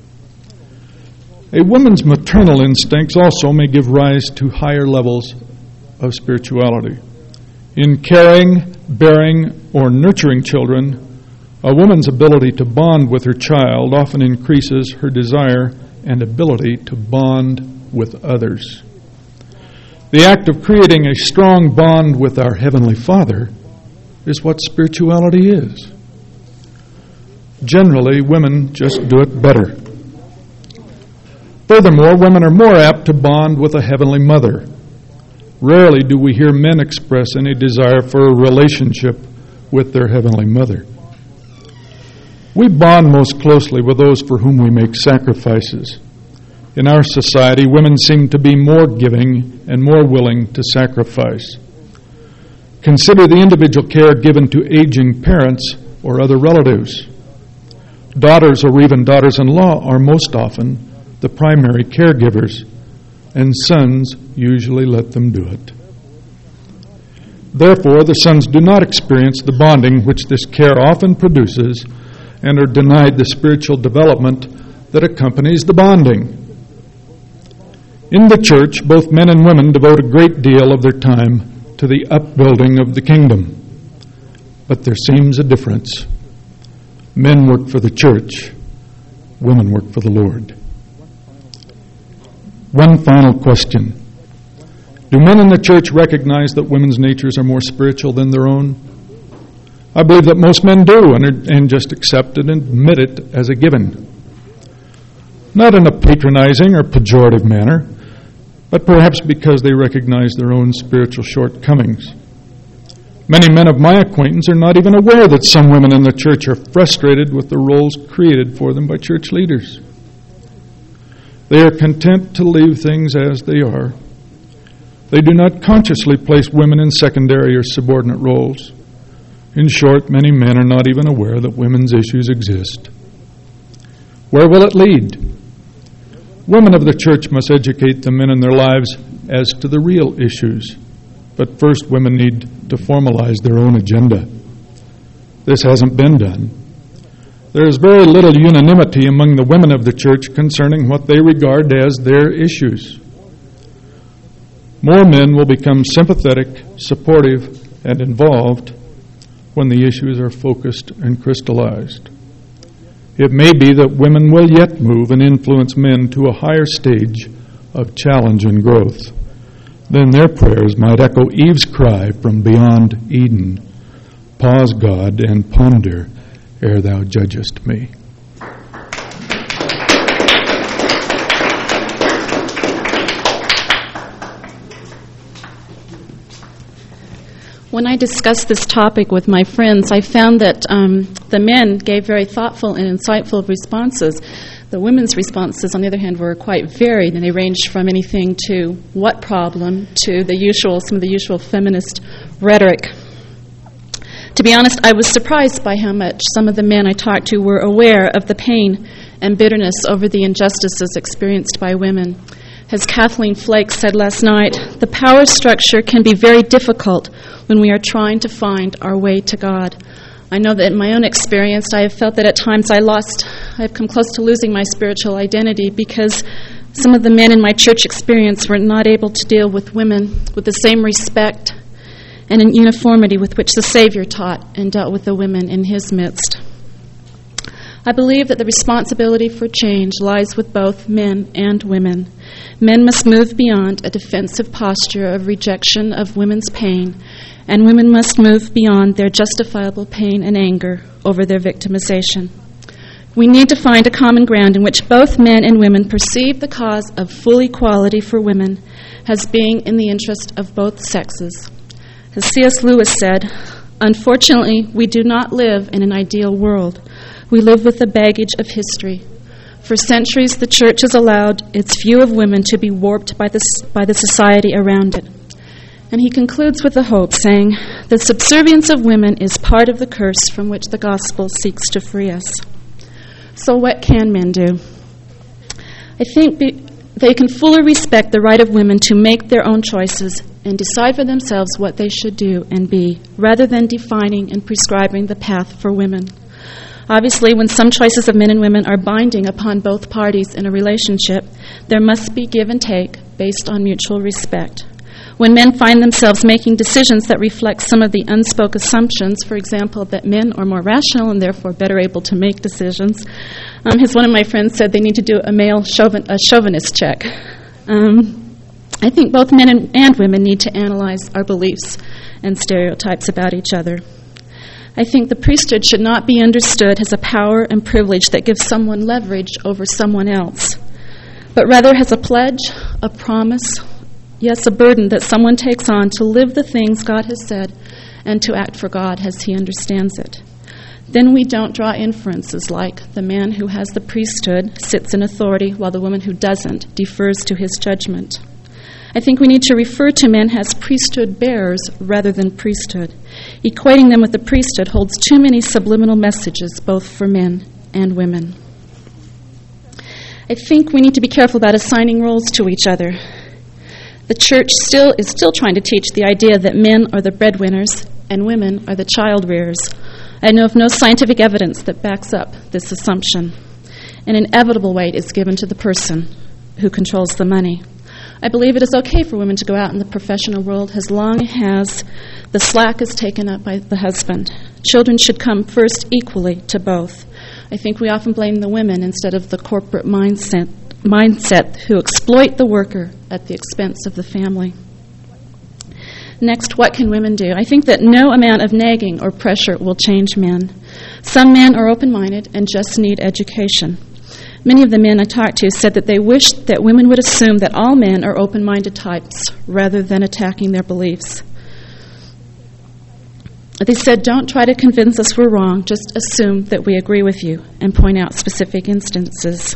A woman's maternal instincts also may give rise to higher levels of spirituality. In caring, bearing, or nurturing children, a woman's ability to bond with her child often increases her desire and ability to bond with others. The act of creating a strong bond with our Heavenly Father is what spirituality is. Generally, women just do it better. Furthermore, women are more apt to bond with a Heavenly Mother. Rarely do we hear men express any desire for a relationship with their Heavenly Mother. We bond most closely with those for whom we make sacrifices. In our society, women seem to be more giving and more willing to sacrifice. Consider the individual care given to aging parents or other relatives. Daughters or even daughters-in-law are most often the primary caregivers, and sons usually let them do it. Therefore, the sons do not experience the bonding which this care often produces and are denied the spiritual development that accompanies the bonding. In the church, both men and women devote a great deal of their time to the upbuilding of the kingdom. But there seems a difference. Men work for the church, women work for the Lord. One final question. Do men in the church recognize that women's natures are more spiritual than their own? I believe that most men do and just accept it and admit it as a given. Not in a patronizing or pejorative manner, but perhaps because they recognize their own spiritual shortcomings. Many men of my acquaintance are not even aware that some women in the church are frustrated with the roles created for them by church leaders. They are content to leave things as they are. They do not consciously place women in secondary or subordinate roles. In short, many men are not even aware that women's issues exist. Where will it lead? Women of the church must educate the men in their lives as to the real issues. But first, women need to formalize their own agenda. This hasn't been done. There is very little unanimity among the women of the church concerning what they regard as their issues. More men will become sympathetic, supportive, and involved when the issues are focused and crystallized. It may be that women will yet move and influence men to a higher stage of challenge and growth. Then their prayers might echo Eve's cry from beyond Eden, "Pause, God, and ponder ere thou judgest me." When I discussed this topic with my friends, I found that the men gave very thoughtful and insightful responses. The women's responses, on the other hand, were quite varied, and they ranged from anything to what problem to some of the usual feminist rhetoric. To be honest, I was surprised by how much some of the men I talked to were aware of the pain and bitterness over the injustices experienced by women. As Kathleen Flake said last night, the power structure can be very difficult when we are trying to find our way to God. I know that in my own experience, I have felt that at times I've come close to losing my spiritual identity because some of the men in my church experience were not able to deal with women with the same respect and in uniformity with which the Savior taught and dealt with the women in His midst. I believe that the responsibility for change lies with both men and women. Men must move beyond a defensive posture of rejection of women's pain, and women must move beyond their justifiable pain and anger over their victimization. We need to find a common ground in which both men and women perceive the cause of full equality for women as being in the interest of both sexes. As C.S. Lewis said, "Unfortunately, we do not live in an ideal world. We live with the baggage of history. For centuries, the Church has allowed its view of women to be warped by the society around it." And he concludes with the hope, saying, "The subservience of women is part of the curse from which the gospel seeks to free us." So what can men do? I think they can fully respect the right of women to make their own choices and decide for themselves what they should do and be, rather than defining and prescribing the path for women. Obviously, when some choices of men and women are binding upon both parties in a relationship, there must be give and take based on mutual respect. When men find themselves making decisions that reflect some of the unspoken assumptions, for example, that men are more rational and therefore better able to make decisions, as one of my friends said, they need to do a chauvinist check. I think both men and women need to analyze our beliefs and stereotypes about each other. I think the priesthood should not be understood as a power and privilege that gives someone leverage over someone else, but rather as a pledge, a promise, yes, a burden that someone takes on to live the things God has said and to act for God as He understands it. Then we don't draw inferences like the man who has the priesthood sits in authority while the woman who doesn't defers to his judgment. I think we need to refer to men as priesthood bearers rather than priesthood. Equating them with the priesthood holds too many subliminal messages, both for men and women. I think we need to be careful about assigning roles to each other. The church is still trying to teach the idea that men are the breadwinners and women are the child rearers. I know of no scientific evidence that backs up this assumption. An inevitable weight is given to the person who controls the money. I believe it is okay for women to go out in the professional world as long as the slack is taken up by the husband. Children should come first equally to both. I think we often blame the women instead of the corporate mindset who exploit the worker at the expense of the family. Next, what can women do? I think that no amount of nagging or pressure will change men. Some men are open-minded and just need education. Many of the men I talked to said that they wished that women would assume that all men are open-minded types rather than attacking their beliefs. They said, "Don't try to convince us we're wrong, just assume that we agree with you and point out specific instances."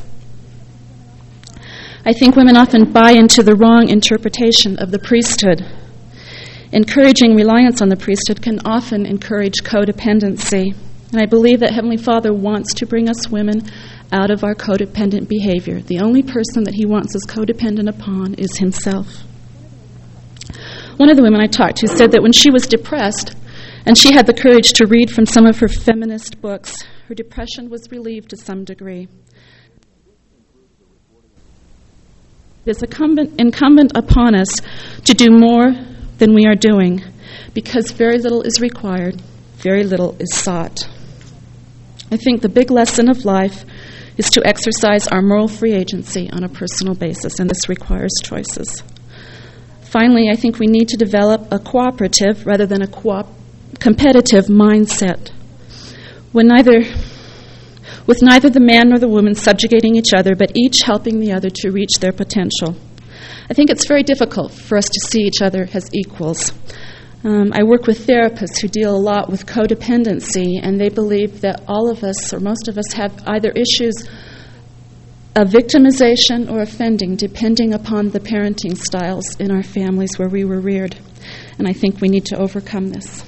I think women often buy into the wrong interpretation of the priesthood. Encouraging reliance on the priesthood can often encourage codependency. And I believe that Heavenly Father wants to bring us women out of our codependent behavior. The only person that He wants us codependent upon is Himself. One of the women I talked to said that when she was depressed and she had the courage to read from some of her feminist books, her depression was relieved to some degree. It is incumbent upon us to do more than we are doing, because very little is required, very little is sought. I think the big lesson of life is to exercise our moral free agency on a personal basis, and this requires choices. Finally, I think we need to develop a cooperative rather than a competitive mindset. With neither the man nor the woman subjugating each other, but each helping the other to reach their potential. I think it's very difficult for us to see each other as equals. I work with therapists who deal a lot with codependency, and they believe that all of us, or most of us, have either issues of victimization or offending, depending upon the parenting styles in our families where we were reared. And I think we need to overcome this.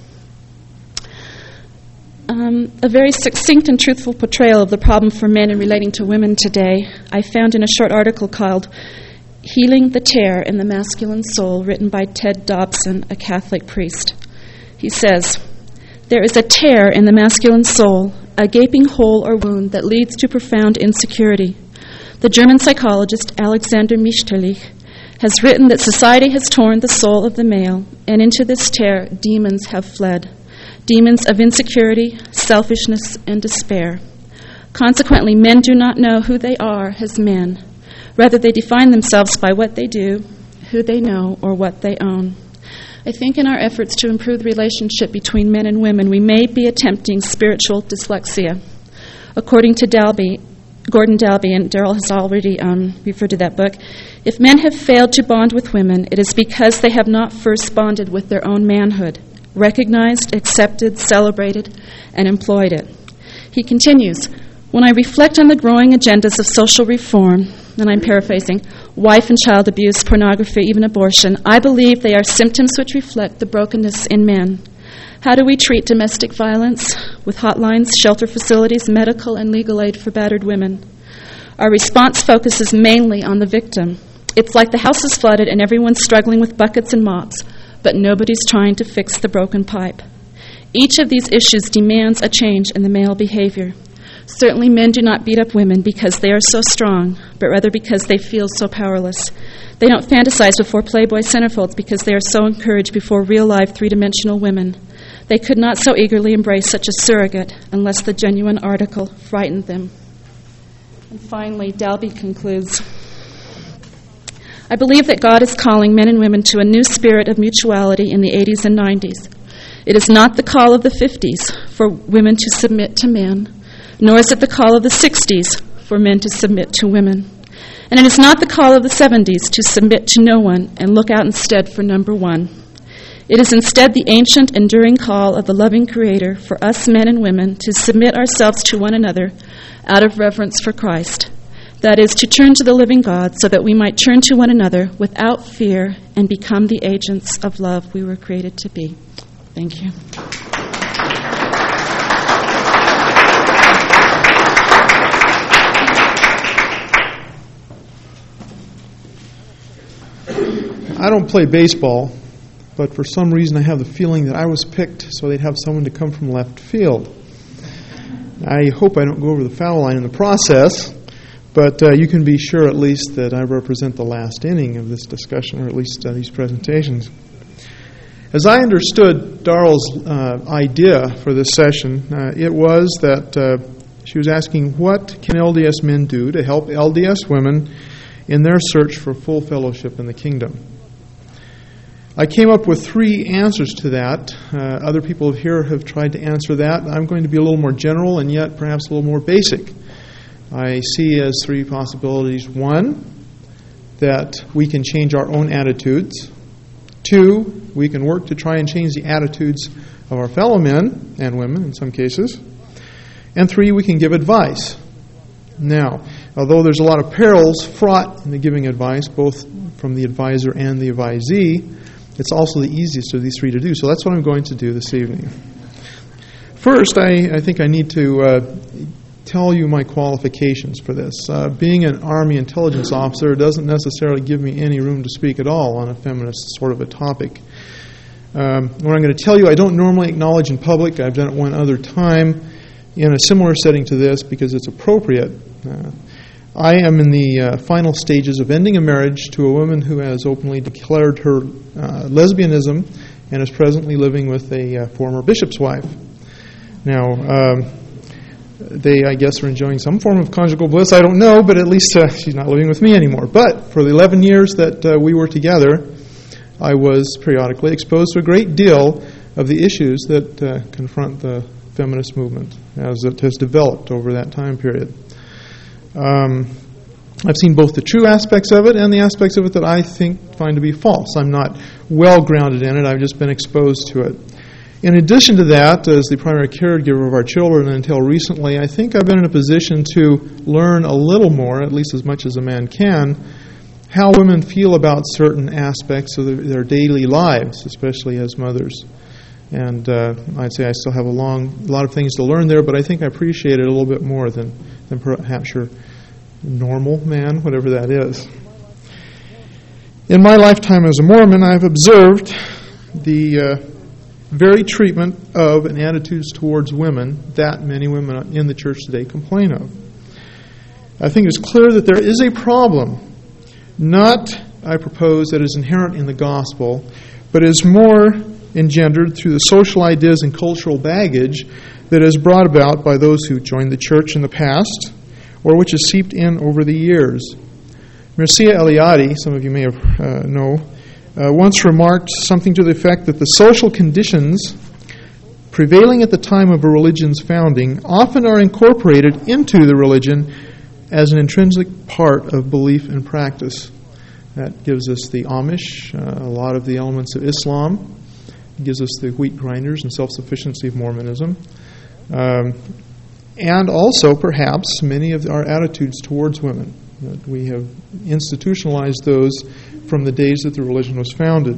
A very succinct and truthful portrayal of the problem for men in relating to women today I found in a short article called Healing the Tear in the Masculine Soul, written by Ted Dobson, a Catholic priest. He says, "There is a tear in the masculine soul, a gaping hole or wound that leads to profound insecurity. The German psychologist Alexander Mitscherlich has written that society has torn the soul of the male, and into this tear demons have fled. Demons of insecurity, selfishness, and despair. Consequently, men do not know who they are as men. Rather, they define themselves by what they do, who they know, or what they own." I think in our efforts to improve the relationship between men and women, we may be attempting spiritual dyslexia. According to Gordon Dalby, and Daryl has already referred to that book, if men have failed to bond with women, it is because they have not first bonded with their own manhood, recognized, accepted, celebrated, and employed it. He continues, "When I reflect on the growing agendas of social reform," and I'm paraphrasing, "wife and child abuse, pornography, even abortion, I believe they are symptoms which reflect the brokenness in men. How do we treat domestic violence? With hotlines, shelter facilities, medical and legal aid for battered women. Our response focuses mainly on the victim. It's like the house is flooded and everyone's struggling with buckets and mops, but nobody's trying to fix the broken pipe. Each of these issues demands a change in the male behavior. Certainly men do not beat up women because they are so strong, but rather because they feel so powerless. They don't fantasize before Playboy centerfolds because they are so encouraged before real-life three-dimensional women. They could not so eagerly embrace such a surrogate unless the genuine article frightened them." And finally, Dalby concludes, "I believe that God is calling men and women to a new spirit of mutuality in the 80s and 90s. It is not the call of the 50s for women to submit to men, nor is it the call of the 60s for men to submit to women. And it is not the call of the 70s to submit to no one and look out instead for number one. It is instead the ancient, enduring call of the loving Creator for us men and women to submit ourselves to one another out of reverence for Christ. That is, to turn to the living God so that we might turn to one another without fear and become the agents of love we were created to be." Thank you. I don't play baseball, but for some reason I have the feeling that I was picked so they'd have someone to come from left field. I hope I don't go over the foul line in the process, but you can be sure at least that I represent the last inning of this discussion, or at least these presentations. As I understood Daryl's idea for this session, it was that she was asking, what can LDS men do to help LDS women in their search for full fellowship in the kingdom? I came up with 3 answers to that. Other people here have tried to answer that. I'm going to be a little more general and yet perhaps a little more basic. I see as 3 possibilities. 1, that we can change our own attitudes. 2, we can work to try and change the attitudes of our fellow men and women in some cases. And 3, we can give advice. Now, although there's a lot of perils fraught in the giving advice, both from the advisor and the advisee, it's also the easiest of these 3 to do. So that's what I'm going to do this evening. First, I think I need to tell you my qualifications for this. Being an Army intelligence officer doesn't necessarily give me any room to speak at all on a feminist sort of a topic. What I'm going to tell you, I don't normally acknowledge in public. I've done it one other time in a similar setting to this because it's appropriate. I am in the final stages of ending a marriage to a woman who has openly declared her lesbianism and is presently living with a former bishop's wife. Now, they, I guess, are enjoying some form of conjugal bliss. I don't know, but at least she's not living with me anymore. But for the 11 years that we were together, I was periodically exposed to a great deal of the issues that confront the feminist movement as it has developed over that time period. I've seen both the true aspects of it and the aspects of it that I find to be false. I'm not well grounded in it. I've just been exposed to it. In addition to that, as the primary caregiver of our children until recently, I think I've been in a position to learn a little more, at least as much as a man can, how women feel about certain aspects of their daily lives, especially as mothers. And I'd say I still have a lot of things to learn there, but I think I appreciate it a little bit more than perhaps your normal man, whatever that is. In my lifetime as a Mormon, I've observed the very treatment of and attitudes towards women that many women in the church today complain of. I think it's clear that there is a problem, not, I propose, that is inherent in the gospel, but is more engendered through the social ideas and cultural baggage that is brought about by those who joined the church in the past, or which has seeped in over the years. Mircea Eliade, some of you may have know, once remarked something to the effect that the social conditions prevailing at the time of a religion's founding often are incorporated into the religion as an intrinsic part of belief and practice. That gives us the Amish, a lot of the elements of Islam. It gives us the wheat grinders and self-sufficiency of Mormonism. And also, perhaps, many of our attitudes towards women. That we have institutionalized those from the days that the religion was founded.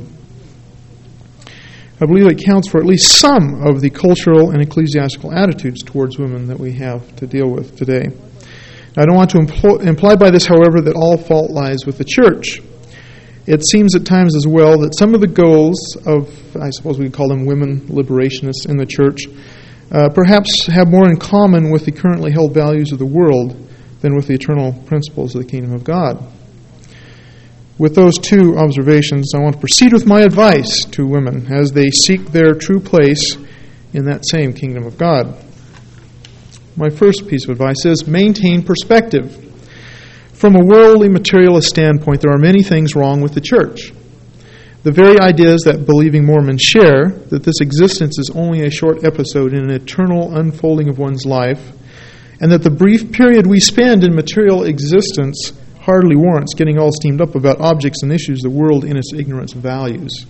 I believe it counts for at least some of the cultural and ecclesiastical attitudes towards women that we have to deal with today. I don't want to imply by this, however, that all fault lies with the church. It seems at times as well that some of the goals of, I suppose we could call them women liberationists in the church, perhaps have more in common with the currently held values of the world than with the eternal principles of the kingdom of God. With those two observations, I want to proceed with my advice to women as they seek their true place in that same kingdom of God. My first piece of advice is maintain perspective. From a worldly materialist standpoint, there are many things wrong with the church. The very ideas that believing Mormons share, that this existence is only a short episode in an eternal unfolding of one's life, and that the brief period we spend in material existence hardly warrants getting all steamed up about objects and issues the world in its ignorance values.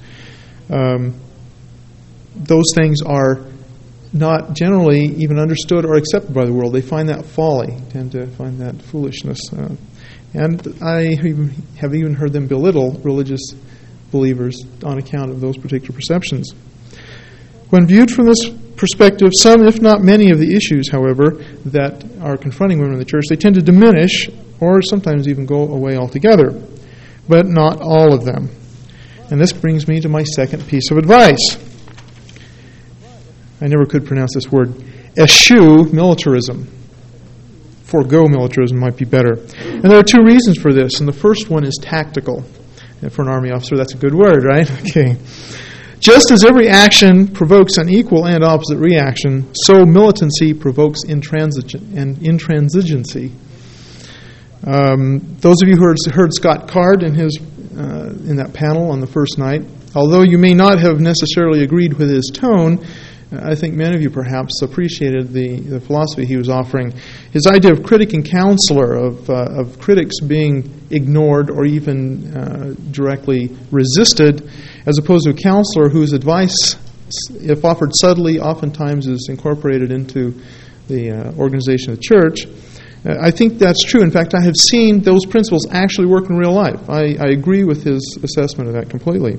Those things are not generally even understood or accepted by the world. They find that folly, tend to find that foolishness. And I have even heard them belittle religious believers on account of those particular perceptions. When viewed from this perspective, some, if not many, of the issues, however, that are confronting women in the church, they tend to diminish or sometimes even go away altogether, but not all of them. And this brings me to my second piece of advice. I never could pronounce this word. Eschew militarism. Forego militarism might be better. And there are two reasons for this, and the first one is tactical. And for an Army officer, that's a good word, right? Okay. Just as every action provokes an equal and opposite reaction, so militancy provokes intransigency. Those of you who heard Scott Card in that panel on the first night, although you may not have necessarily agreed with his tone, I think many of you perhaps appreciated the philosophy he was offering. His idea of critic and counselor, of critics being ignored or even directly resisted, as opposed to a counselor whose advice, if offered subtly, oftentimes is incorporated into the organization of the church. I think that's true. In fact, I have seen those principles actually work in real life. I agree with his assessment of that completely.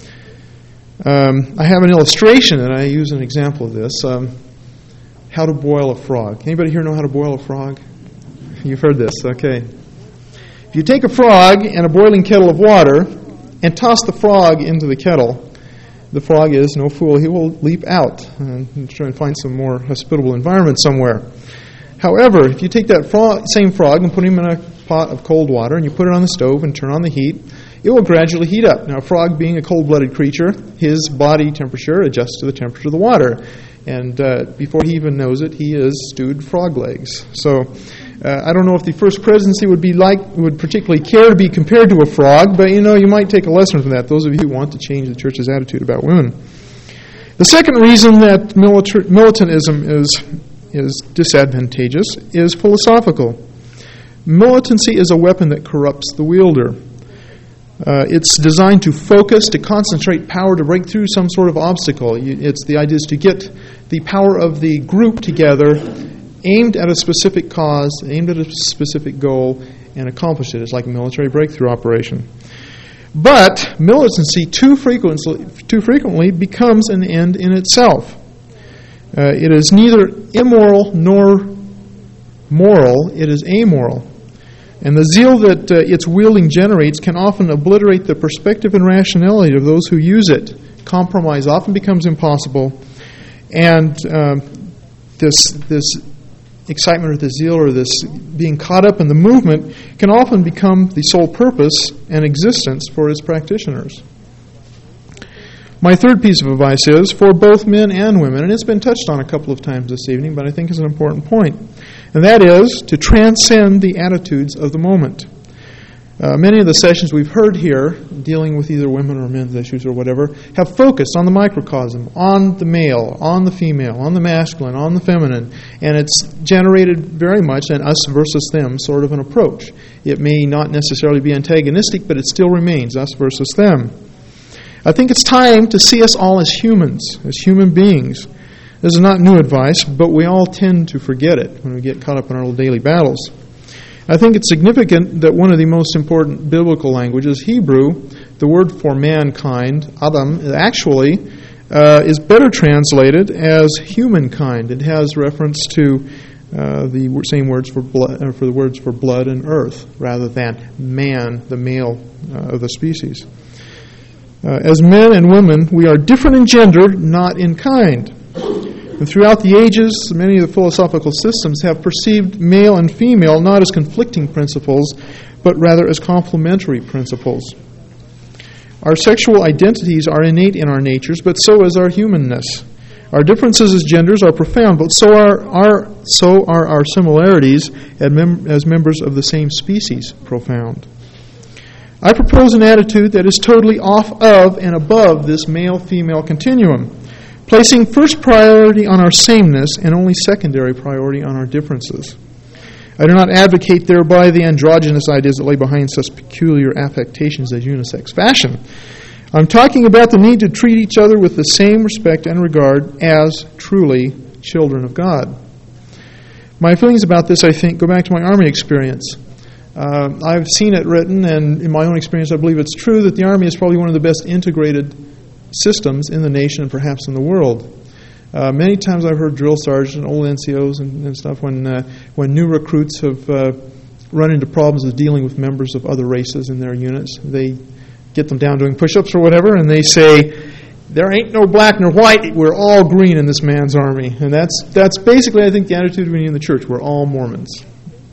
I have an illustration, and I use an example of this. How to boil a frog. Anybody here know how to boil a frog? You've heard this, okay. If you take a frog and a boiling kettle of water and toss the frog into the kettle, the frog is no fool. He will leap out and try and find some more hospitable environment somewhere. However, if you take that same frog and put him in a pot of cold water and you put it on the stove and turn on the heat, it will gradually heat up. Now, a frog being a cold-blooded creature, his body temperature adjusts to the temperature of the water. And before he even knows it, he is stewed frog legs. So I don't know if the first presidency would particularly care to be compared to a frog, but you might take a lesson from that, those of you who want to change the church's attitude about women. The second reason that militantism is disadvantageous is philosophical. Militancy is a weapon that corrupts the wielder. It's designed to focus, to concentrate power, to break through some sort of obstacle. The idea is to get the power of the group together, aimed at a specific cause, aimed at a specific goal, and accomplish it. It's like a military breakthrough operation. But militancy too frequently becomes an end in itself. It is neither immoral nor moral, it is amoral. And the zeal that its wielding generates can often obliterate the perspective and rationality of those who use it. Compromise often becomes impossible, and this excitement or this zeal or this being caught up in the movement can often become the sole purpose and existence for its practitioners. My third piece of advice is for both men and women, and it's been touched on a couple of times this evening, but I think is an important point, and that is to transcend the attitudes of the moment. Many of the sessions we've heard here, dealing with either women or men's issues or whatever, have focused on the microcosm, on the male, on the female, on the masculine, on the feminine, and it's generated very much an us versus them sort of an approach. It may not necessarily be antagonistic, but it still remains us versus them. I think it's time to see us all as humans, as human beings. This is not new advice, but we all tend to forget it when we get caught up in our little daily battles. I think it's significant that one of the most important biblical languages, Hebrew, the word for mankind, Adam, actually is better translated as humankind. It has reference to the same words for blood, for the words for blood and earth, rather than man, the male of the species. As men and women, we are different in gender, not in kind. And throughout the ages, many of the philosophical systems have perceived male and female not as conflicting principles, but rather as complementary principles. Our sexual identities are innate in our natures, but so is our humanness. Our differences as genders are profound, but so are our similarities as members of the same species profound. I propose an attitude that is totally off of and above this male-female continuum, placing first priority on our sameness and only secondary priority on our differences. I do not advocate thereby the androgynous ideas that lay behind such peculiar affectations as unisex fashion. I'm talking about the need to treat each other with the same respect and regard as truly children of God. My feelings about this, I think, go back to my Army experience. I've seen it written, and in my own experience, I believe it's true that the Army is probably one of the best integrated systems in the nation and perhaps in the world. Many times I've heard drill sergeants and old NCOs and stuff when new recruits have run into problems with dealing with members of other races in their units. They get them down doing push-ups or whatever, and they say, there ain't no black nor white, we're all green in this man's army. And that's basically, I think, the attitude we need in the church. We're all Mormons.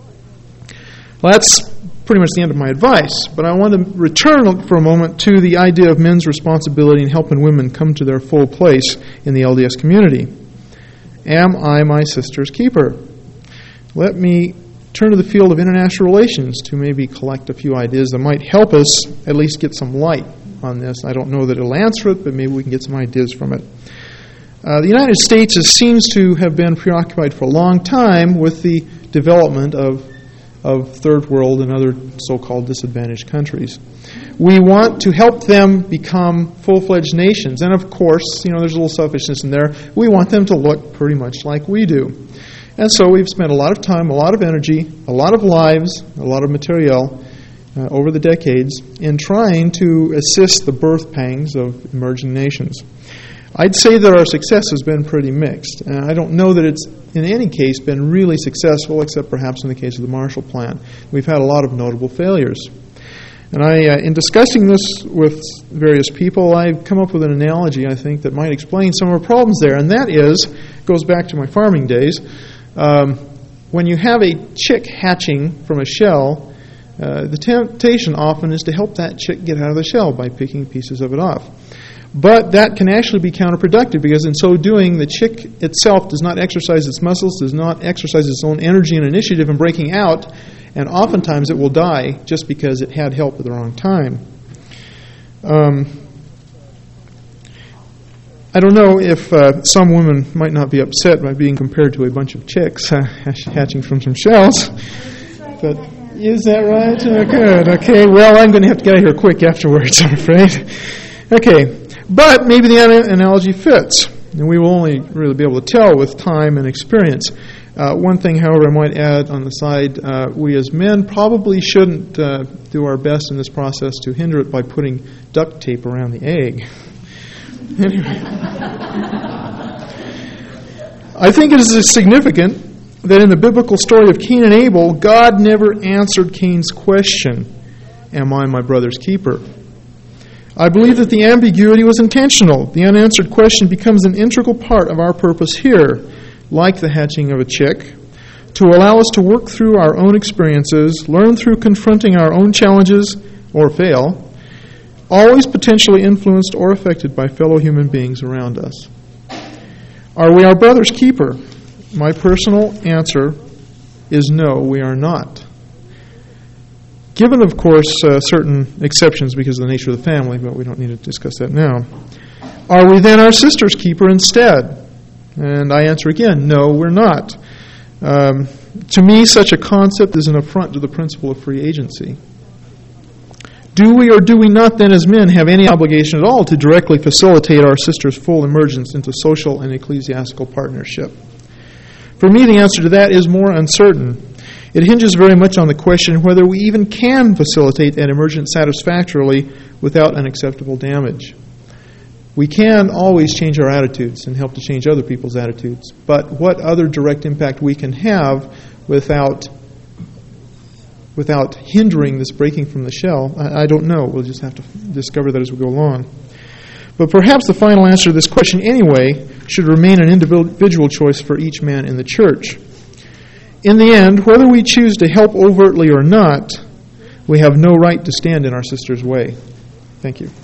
Well, that's pretty much the end of my advice, but I want to return for a moment to the idea of men's responsibility in helping women come to their full place in the LDS community. Am I my sister's keeper? Let me turn to the field of international relations to maybe collect a few ideas that might help us at least get some light on this. I don't know that it'll answer it, but maybe we can get some ideas from it. The United States seems to have been preoccupied for a long time with the development of third world and other so-called disadvantaged countries. We want to help them become full-fledged nations. And of course, there's a little selfishness in there. We want them to look pretty much like we do. And so we've spent a lot of time, a lot of energy, a lot of lives, a lot of material over the decades in trying to assist the birth pangs of emerging nations. I'd say that our success has been pretty mixed. And I don't know that it's, in any case, been really successful, except perhaps in the case of the Marshall Plan. We've had a lot of notable failures. And in discussing this with various people, I've come up with an analogy, I think, that might explain some of our problems there. And that goes back to my farming days. when you have a chick hatching from a shell, the temptation often is to help that chick get out of the shell by picking pieces of it off. But that can actually be counterproductive, because in so doing, the chick itself does not exercise its muscles, does not exercise its own energy and initiative in breaking out, and oftentimes it will die just because it had help at the wrong time. I don't know if some women might not be upset by being compared to a bunch of chicks hatching from some shells. But is that right? Oh, good. Okay, well, I'm going to have to get out of here quick afterwards, I'm afraid. Okay, but maybe the analogy fits, and we will only really be able to tell with time and experience. One thing, however, I might add on the side, we as men probably shouldn't do our best in this process to hinder it by putting duct tape around the egg. Anyway. I think it is significant that in the biblical story of Cain and Abel, God never answered Cain's question, "Am I my brother's keeper?" I believe that the ambiguity was intentional. The unanswered question becomes an integral part of our purpose here, like the hatching of a chick, to allow us to work through our own experiences, learn through confronting our own challenges, or fail, always potentially influenced or affected by fellow human beings around us. Are we our brother's keeper? My personal answer is no, we are not. Given, of course, certain exceptions because of the nature of the family, but we don't need to discuss that now. Are we then our sister's keeper instead? And I answer again, no, we're not. To me, such a concept is an affront to the principle of free agency. Do we or do we not then as men have any obligation at all to directly facilitate our sister's full emergence into social and ecclesiastical partnership? For me, the answer to that is more uncertain. It hinges very much on the question whether we even can facilitate that emergence satisfactorily without unacceptable damage. We can always change our attitudes and help to change other people's attitudes, but what other direct impact we can have without hindering this breaking from the shell, I don't know. We'll just have to discover that as we go along. But perhaps the final answer to this question anyway should remain an individual choice for each man in the church. In the end, whether we choose to help overtly or not, we have no right to stand in our sister's way. Thank you.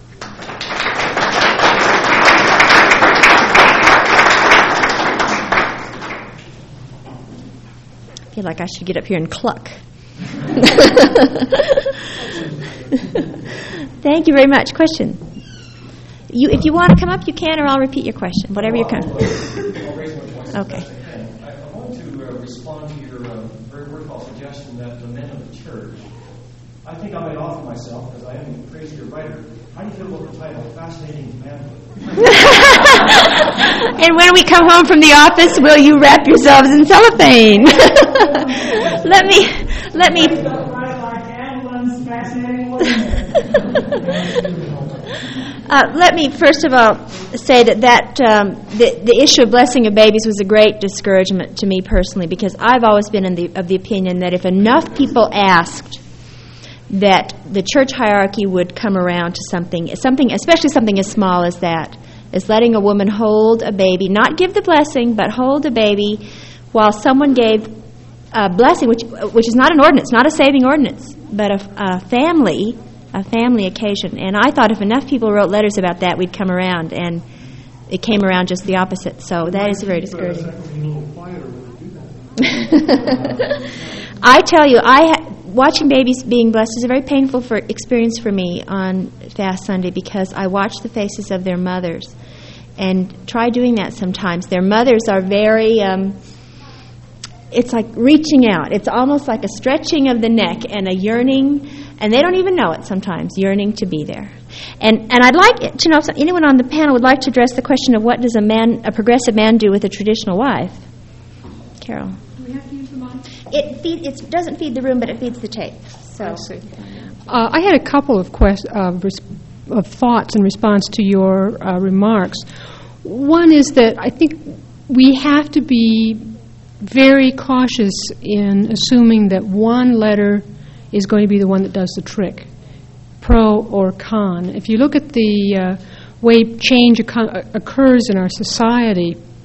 I feel like I should get up here and cluck. Thank you very much. Question? If you want to come up, you can, or I'll repeat your question. Whatever you're coming. Okay. I want to respond to your very worthwhile suggestion that the men of the church. I think I might offer myself, because I am a crazier writer. How do you feel about the title, Fascinating Manhood? And when we come home from the office, will you wrap yourselves in cellophane? Let me. Let me first of all say that the issue of blessing of babies was a great discouragement to me personally, because I've always been of the opinion that if enough people asked, that the church hierarchy would come around to something, especially something as small as that, as letting a woman hold a baby, not give the blessing, but hold a baby while someone gave a blessing, which is not an ordinance, not a saving ordinance, but a family occasion. And I thought if enough people wrote letters about that, we'd come around, and it came around just the opposite. So that is very discouraging. I tell you, watching babies being blessed is a very painful experience for me on Fast Sunday, because I watch the faces of their mothers, and try doing that sometimes. Their mothers are very, it's like reaching out. It's almost like a stretching of the neck and a yearning, and they don't even know it sometimes, yearning to be there. And I'd like to know if anyone on the panel would like to address the question of what does a progressive man do with a traditional wife? Carol. We have to use the mic. It doesn't feed the room, but it feeds the tape. So, I had a couple of thoughts in response to your remarks. One is that I think we have to be very cautious in assuming that one letter is going to be the one that does the trick, pro or con. If you look at the way change occurs in our society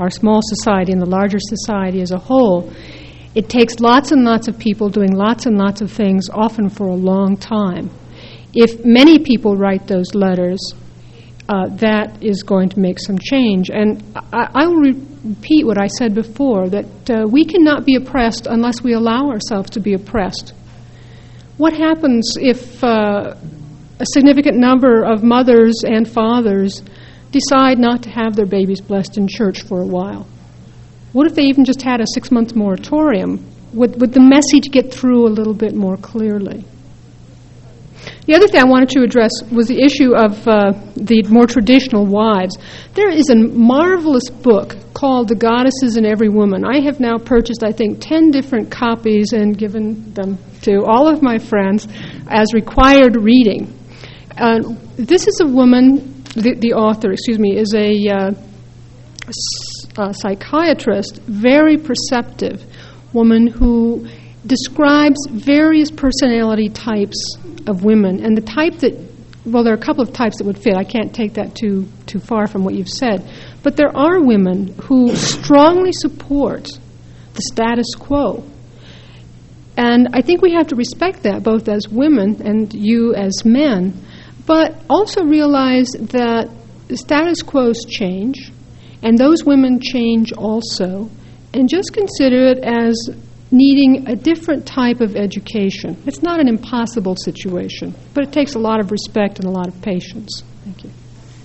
our small society and the larger society as a whole, it takes lots and lots of people doing lots and lots of things, often for a long time. If many people write those letters, that is going to make some change. And I will repeat what I said before, that we cannot be oppressed unless we allow ourselves to be oppressed. What happens if a significant number of mothers and fathers decide not to have their babies blessed in church for a while? What if they even just had a 6-month moratorium? Would the message get through a little bit more clearly? The other thing I wanted to address was the issue of the more traditional wives. There is a marvelous book called The Goddesses in Every Woman. I have now purchased, I think, 10 different copies and given them to all of my friends as required reading. This is a woman, the author, is a psychiatrist, very perceptive woman who describes various personality types of women. And the type that, well, there are a couple of types that would fit. I can't take that too far from what you've said. But there are women who strongly support the status quo. And I think we have to respect that, both as women and you as men, but also realize that the status quos change, and those women change also, and just consider it as needing a different type of education. It's not an impossible situation, but it takes a lot of respect and a lot of patience. Thank you.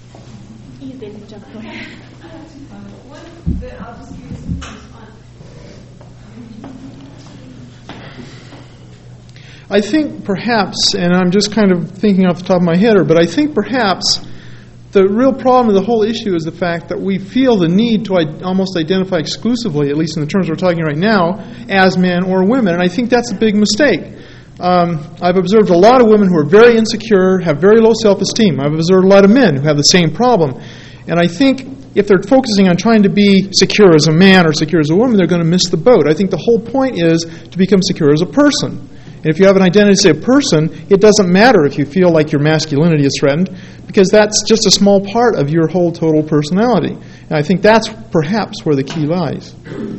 I think perhaps, and I'm just kind of thinking off the top of my head, but I think perhaps the real problem of the whole issue is the fact that we feel the need to almost identify exclusively, at least in the terms we're talking right now, as men or women. And I think that's a big mistake. I've observed a lot of women who are very insecure, have very low self-esteem. I've observed a lot of men who have the same problem. And I think if they're focusing on trying to be secure as a man or secure as a woman, they're going to miss the boat. I think the whole point is to become secure as a person. And if you have an identity, say, a person, it doesn't matter if you feel like your masculinity is threatened, because that's just a small part of your whole total personality. And I think that's perhaps where the key lies.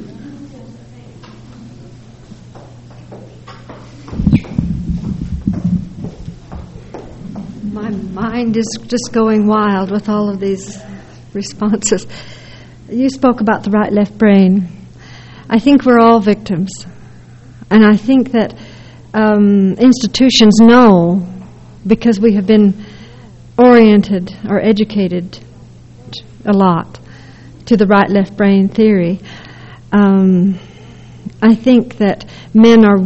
My mind is just going wild with all of these responses. You spoke about the right-left brain. I think we're all victims. And I think that institutions know, because we have been oriented or educated a lot to the right-left brain theory. I think that men are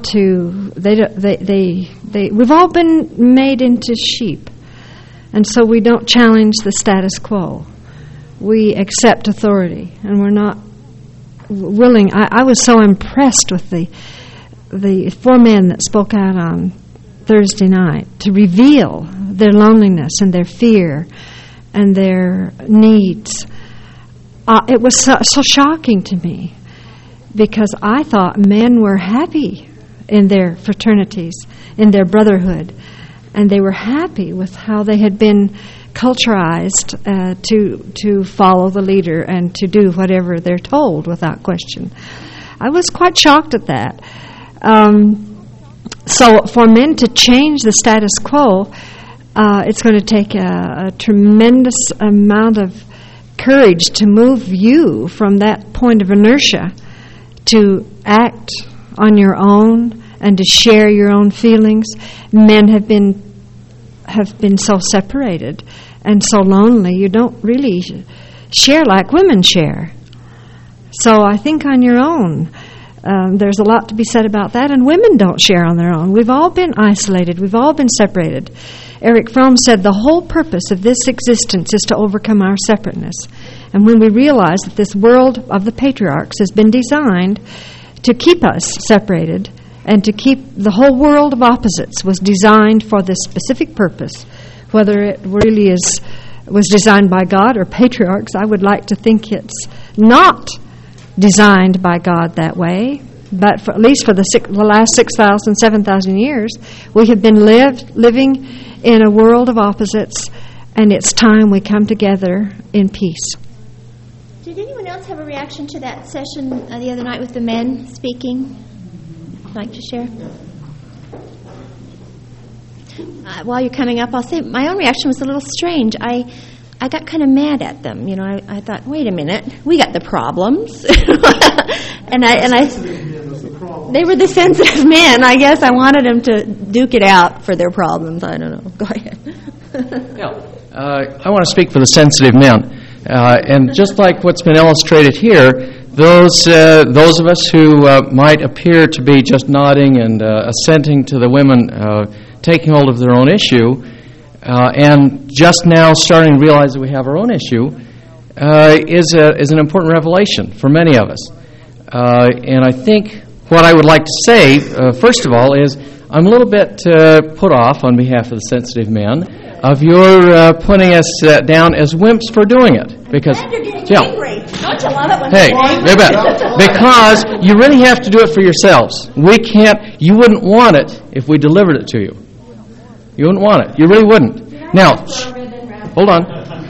we've all been made into sheep, and so we don't challenge the status quo. We accept authority, and we're not willing. I was so impressed with the 4 men that spoke out on Thursday night to reveal their loneliness and their fear and their needs. It was so shocking to me, because I thought men were happy in their fraternities, in their brotherhood, and they were happy with how they had been culturized to follow the leader and to do whatever they're told without question. I was quite shocked at that. So for men to change the status quo, it's going to take a tremendous amount of courage to move you from that point of inertia to act on your own and to share your own feelings. Men have been so separated and so lonely. You don't really share like women share. So I think on your own, there's a lot to be said about that, and women don't share on their own. We've all been isolated. We've all been separated. Eric Fromm said the whole purpose of this existence is to overcome our separateness. And when we realize that this world of the patriarchs has been designed to keep us separated and to keep the whole world of opposites was designed for this specific purpose, whether it really was designed by God or patriarchs, I would like to think it's not designed by God that way, but at least for the last 6,000, 7,000 years, we have been living in a world of opposites, and it's time we come together in peace. Did anyone else have a reaction to that session the other night with the men speaking? Like to share? While you're coming up, I'll say my own reaction was a little strange. I got kind of mad at them. You know, I thought, wait a minute, we got the problems, and they were the sensitive men. I guess I wanted them to duke it out for their problems. I don't know. Go ahead. I want to speak for the sensitive men, and just like what's been illustrated here, those of us who might appear to be just nodding and assenting to the women taking hold of their own issue, and just now starting to realize that we have our own issue, is an important revelation for many of us. And I think what I would like to say, first of all, is I'm a little bit put off on behalf of the sensitive men of your putting us down as wimps for doing it. Because, Don't you love it when hey, people are because you really have to do it for yourselves. You wouldn't want it if we delivered it to you. You wouldn't want it. You really wouldn't. Now, hold on.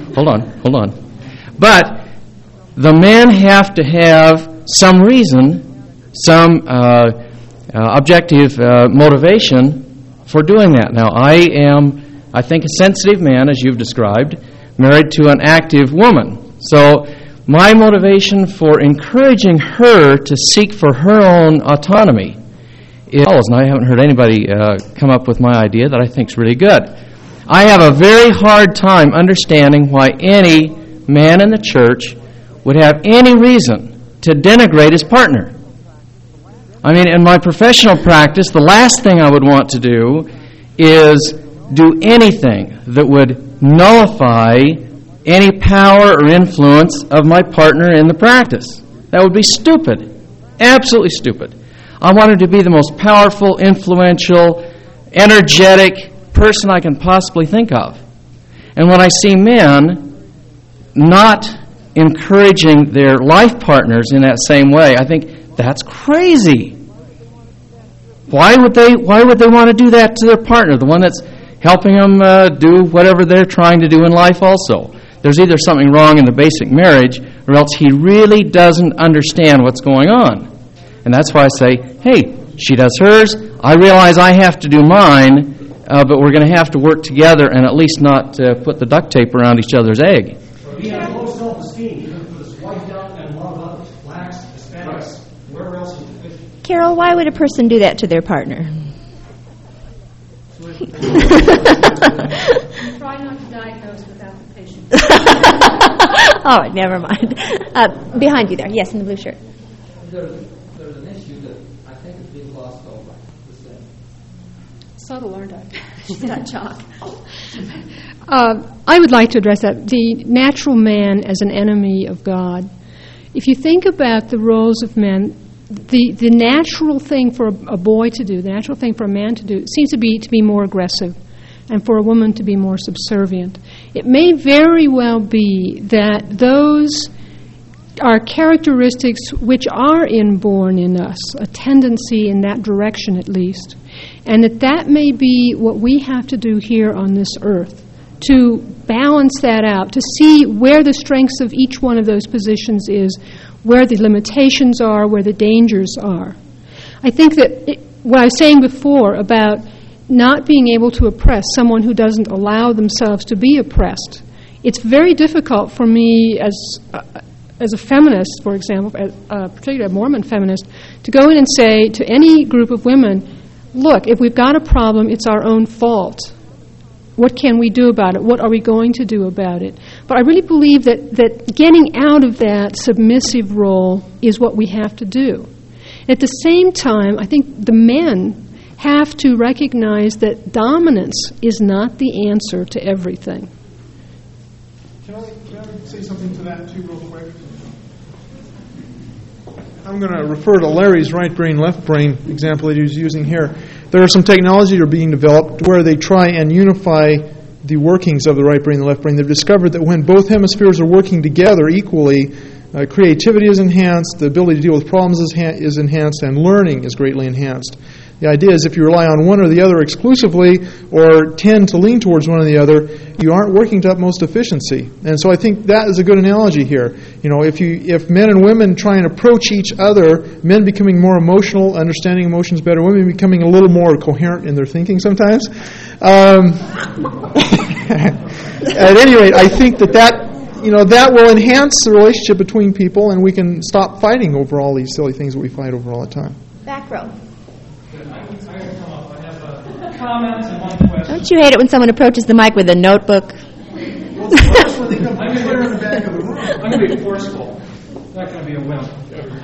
But the men have to have some reason, some objective motivation for doing that. Now, I am, I think, a sensitive man, as you've described, married to an active woman. So my motivation for encouraging her to seek for her own autonomy is, and I haven't heard anybody come up with my idea that I think is really good. I have a very hard time understanding why any man in the church would have any reason to denigrate his partner. I mean, in my professional practice, the last thing I would want to do is do anything that would nullify any power or influence of my partner in the practice. That would be stupid. Absolutely stupid. I want her to be the most powerful, influential, energetic person I can possibly think of. And when I see men not encouraging their life partners in that same way, I think that's crazy. Why would they want to do that to their partner, the one that's helping them do whatever they're trying to do in life also? There's either something wrong in the basic marriage, or else he really doesn't understand what's going on. And that's why I say, hey, she does hers, I realize I have to do mine, but we're going to have to work together and at least not put the duct tape around each other's egg. He has low self-esteem. He doesn't put his wife down and a lot of others, blacks, Hispanics, wherever else he's deficient. Carol, why would a person do that to their partner? Try not to diagnose without the patient. All right, never mind. Behind you there. Yes, in the blue shirt. There's an issue that I think is being glossed over. Subtle, aren't I? She's got chalk. I would like to address that. The natural man as an enemy of God. If you think about the roles of men, the natural thing for a boy to do, the natural thing for a man to do, seems to be more aggressive, and for a woman to be more subservient. It may very well be that those are characteristics which are inborn in us, a tendency in that direction at least, and that may be what we have to do here on this earth, to balance that out, to see where the strengths of each one of those positions is, where the limitations are, where the dangers are. I think that what I was saying before about not being able to oppress someone who doesn't allow themselves to be oppressed, it's very difficult for me as a feminist, for example, particularly a Mormon feminist, to go in and say to any group of women, look, if we've got a problem, it's our own fault. What can we do about it? What are we going to do about it? But I really believe that getting out of that submissive role is what we have to do. At the same time, I think the men have to recognize that dominance is not the answer to everything. Can I say something to that, too, real quick? I'm going to refer to Larry's right brain, left brain example that he was using here. There are some technologies that are being developed where they try and unify the workings of the right brain and the left brain. They've discovered that when both hemispheres are working together equally, creativity is enhanced, the ability to deal with problems is enhanced, and learning is greatly enhanced. The idea is if you rely on one or the other exclusively or tend to lean towards one or the other, you aren't working to utmost efficiency. And so I think that is a good analogy here. If men and women try and approach each other, men becoming more emotional, understanding emotions better, women becoming a little more coherent in their thinking sometimes. At any rate, I think that will enhance the relationship between people, and we can stop fighting over all these silly things that we fight over all the time. Back row. Comments and one question. Don't you hate it when someone approaches the mic with a notebook? I'm going to be forceful. I'm not going to be a wimp.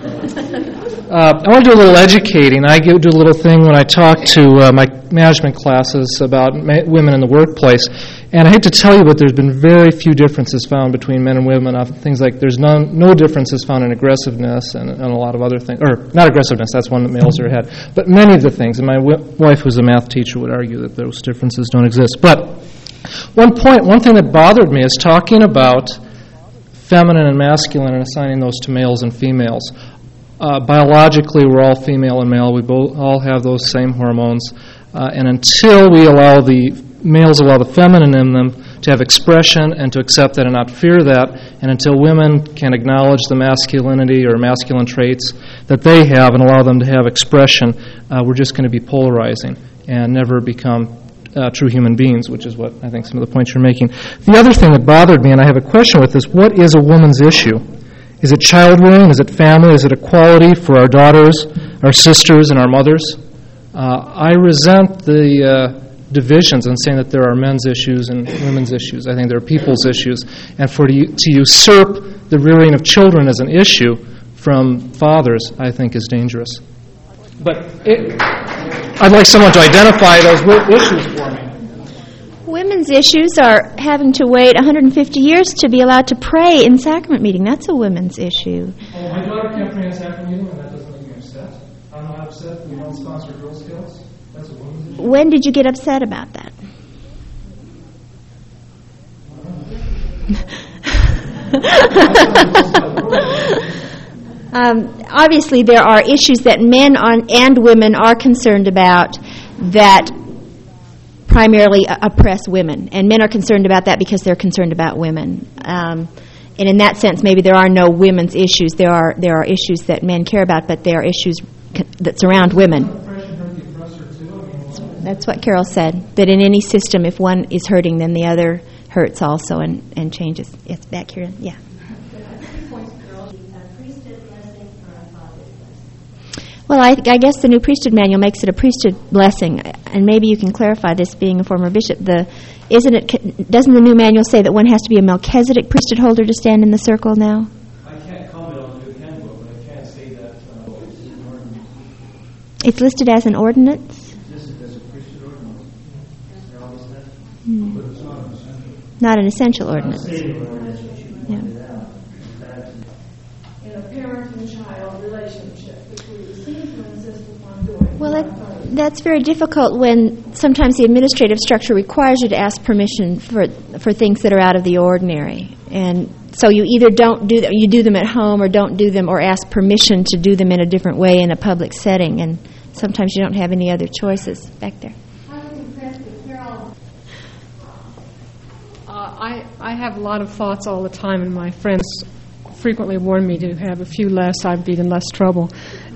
I want to do a little educating. I do a little thing when I talk to my management classes about women in the workplace. And I hate to tell you, but there's been very few differences found between men and women. Things like there's no differences found in aggressiveness and a lot of other things. Or not aggressiveness, that's one that males are ahead. But many of the things. And my wife, who's a math teacher, would argue that those differences don't exist. But one thing that bothered me is talking about feminine and masculine and assigning those to males and females. Biologically, we're all female and male. We all have those same hormones. And until males allow the feminine in them to have expression and to accept that and not fear that, and until women can acknowledge the masculinity or masculine traits that they have and allow them to have expression, we're just going to be polarizing and never become true human beings, which is what I think some of the points you're making. The other thing that bothered me, and I have a question with this, what is a woman's issue? Is it child rearing? Is it family? Is it equality for our daughters, our sisters, and our mothers? I resent the divisions and saying that there are men's issues and women's issues. I think there are people's issues. And to usurp the rearing of children as an issue from fathers, I think is dangerous. But I'd like someone to identify those issues for me. Women's issues are having to wait 150 years to be allowed to pray in sacrament meeting. That's a women's issue. Oh, my daughter can't pray in sacrament meeting, and that doesn't make me upset. I'm not upset. We don't sponsor Girl Scouts. That's a women's issue. When did you get upset about that? Obviously, there are issues that men and women are concerned about that primarily oppress women, and men are concerned about that because they're concerned about women. And in that sense, maybe there are no women's issues. There are issues that men care about, but there are issues that surround women. That's what Carol said. That in any system, if one is hurting, then the other hurts also and changes. Yes, back here. Yeah. Well, I guess the new priesthood manual makes it a priesthood blessing, and maybe you can clarify this, being a former bishop. Doesn't the new manual say that one has to be a Melchizedek priesthood holder to stand in the circle now? I can't comment on the new handbook, but I can say that it's an ordinance. It's listed as an ordinance? It's listed as a priesthood ordinance. But it's not an essential. Not an essential ordinance. Yeah. In a parent and child relationship, which we seem to insist upon doing. Well, that's very difficult when sometimes the administrative structure requires you to ask permission for things that are out of the ordinary. And so you either don't do them, you do them at home, or don't do them, or ask permission to do them in a different way in a public setting. And sometimes you don't have any other choices. Back there. I have a lot of thoughts all the time, and my friends frequently warn me to have a few less. I'd be in less trouble.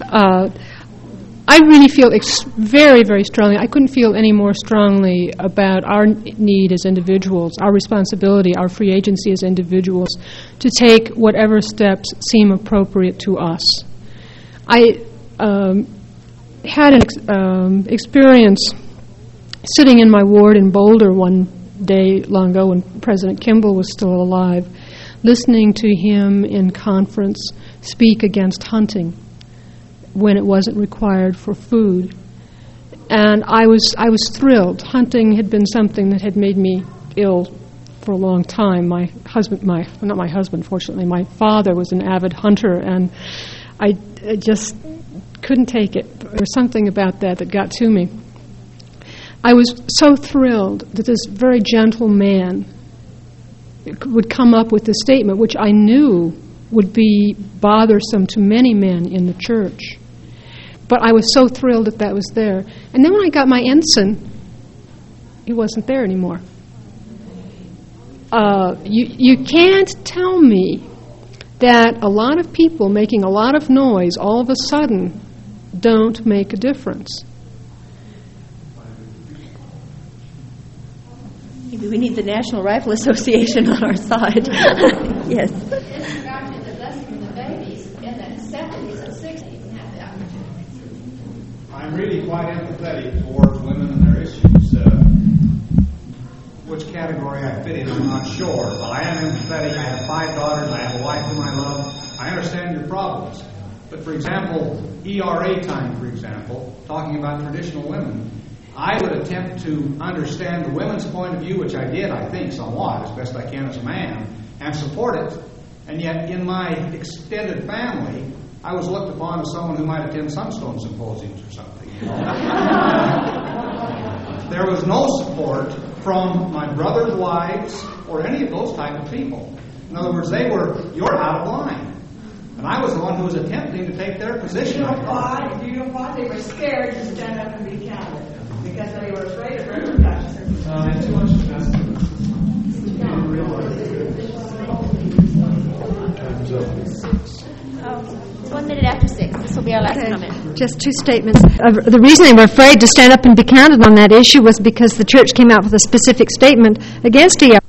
I really feel very, very strongly. I couldn't feel any more strongly about our need as individuals, our responsibility, our free agency as individuals, to take whatever steps seem appropriate to us. I had an experience sitting in my ward in Boulder one day long ago when President Kimball was still alive, listening to him in conference speak against hunting when it wasn't required for food. And I was thrilled. Hunting had been something that had made me ill for a long time. My father was an avid hunter, and I just couldn't take it. There was something about that got to me. I was so thrilled that this very gentle man would come up with this statement, which I knew would be bothersome to many men in the church. But I was so thrilled that was there. And then when I got my ensign, it wasn't there anymore. You can't tell me that a lot of people making a lot of noise all of a sudden don't make a difference. Maybe we need the National Rifle Association on our side. Yes. I'm really quite empathetic towards women and their issues. Which category I fit in, I'm not sure. But I am empathetic. I have 5 daughters. I have a wife whom I love. I understand your problems. But, for example, ERA time, for example, talking about traditional women, I would attempt to understand the women's point of view, which I did, I think, somewhat, as best I can as a man, and support it. And yet, in my extended family, I was looked upon as someone who might attend Sunstone symposiums or something. There was no support from my brother's wives or any of those type of people. In other words, they were, you're out of line. And I was the one who was attempting to take their position. Do you know why? They were scared to stand up and be counted. Because they were afraid of repercussions. It's too much investment. Didn't realize It's 1 minute after 6. This will be our last comment. Just 2 statements. The reason they were afraid to stand up and be counted on that issue was because the church came out with a specific statement against ERA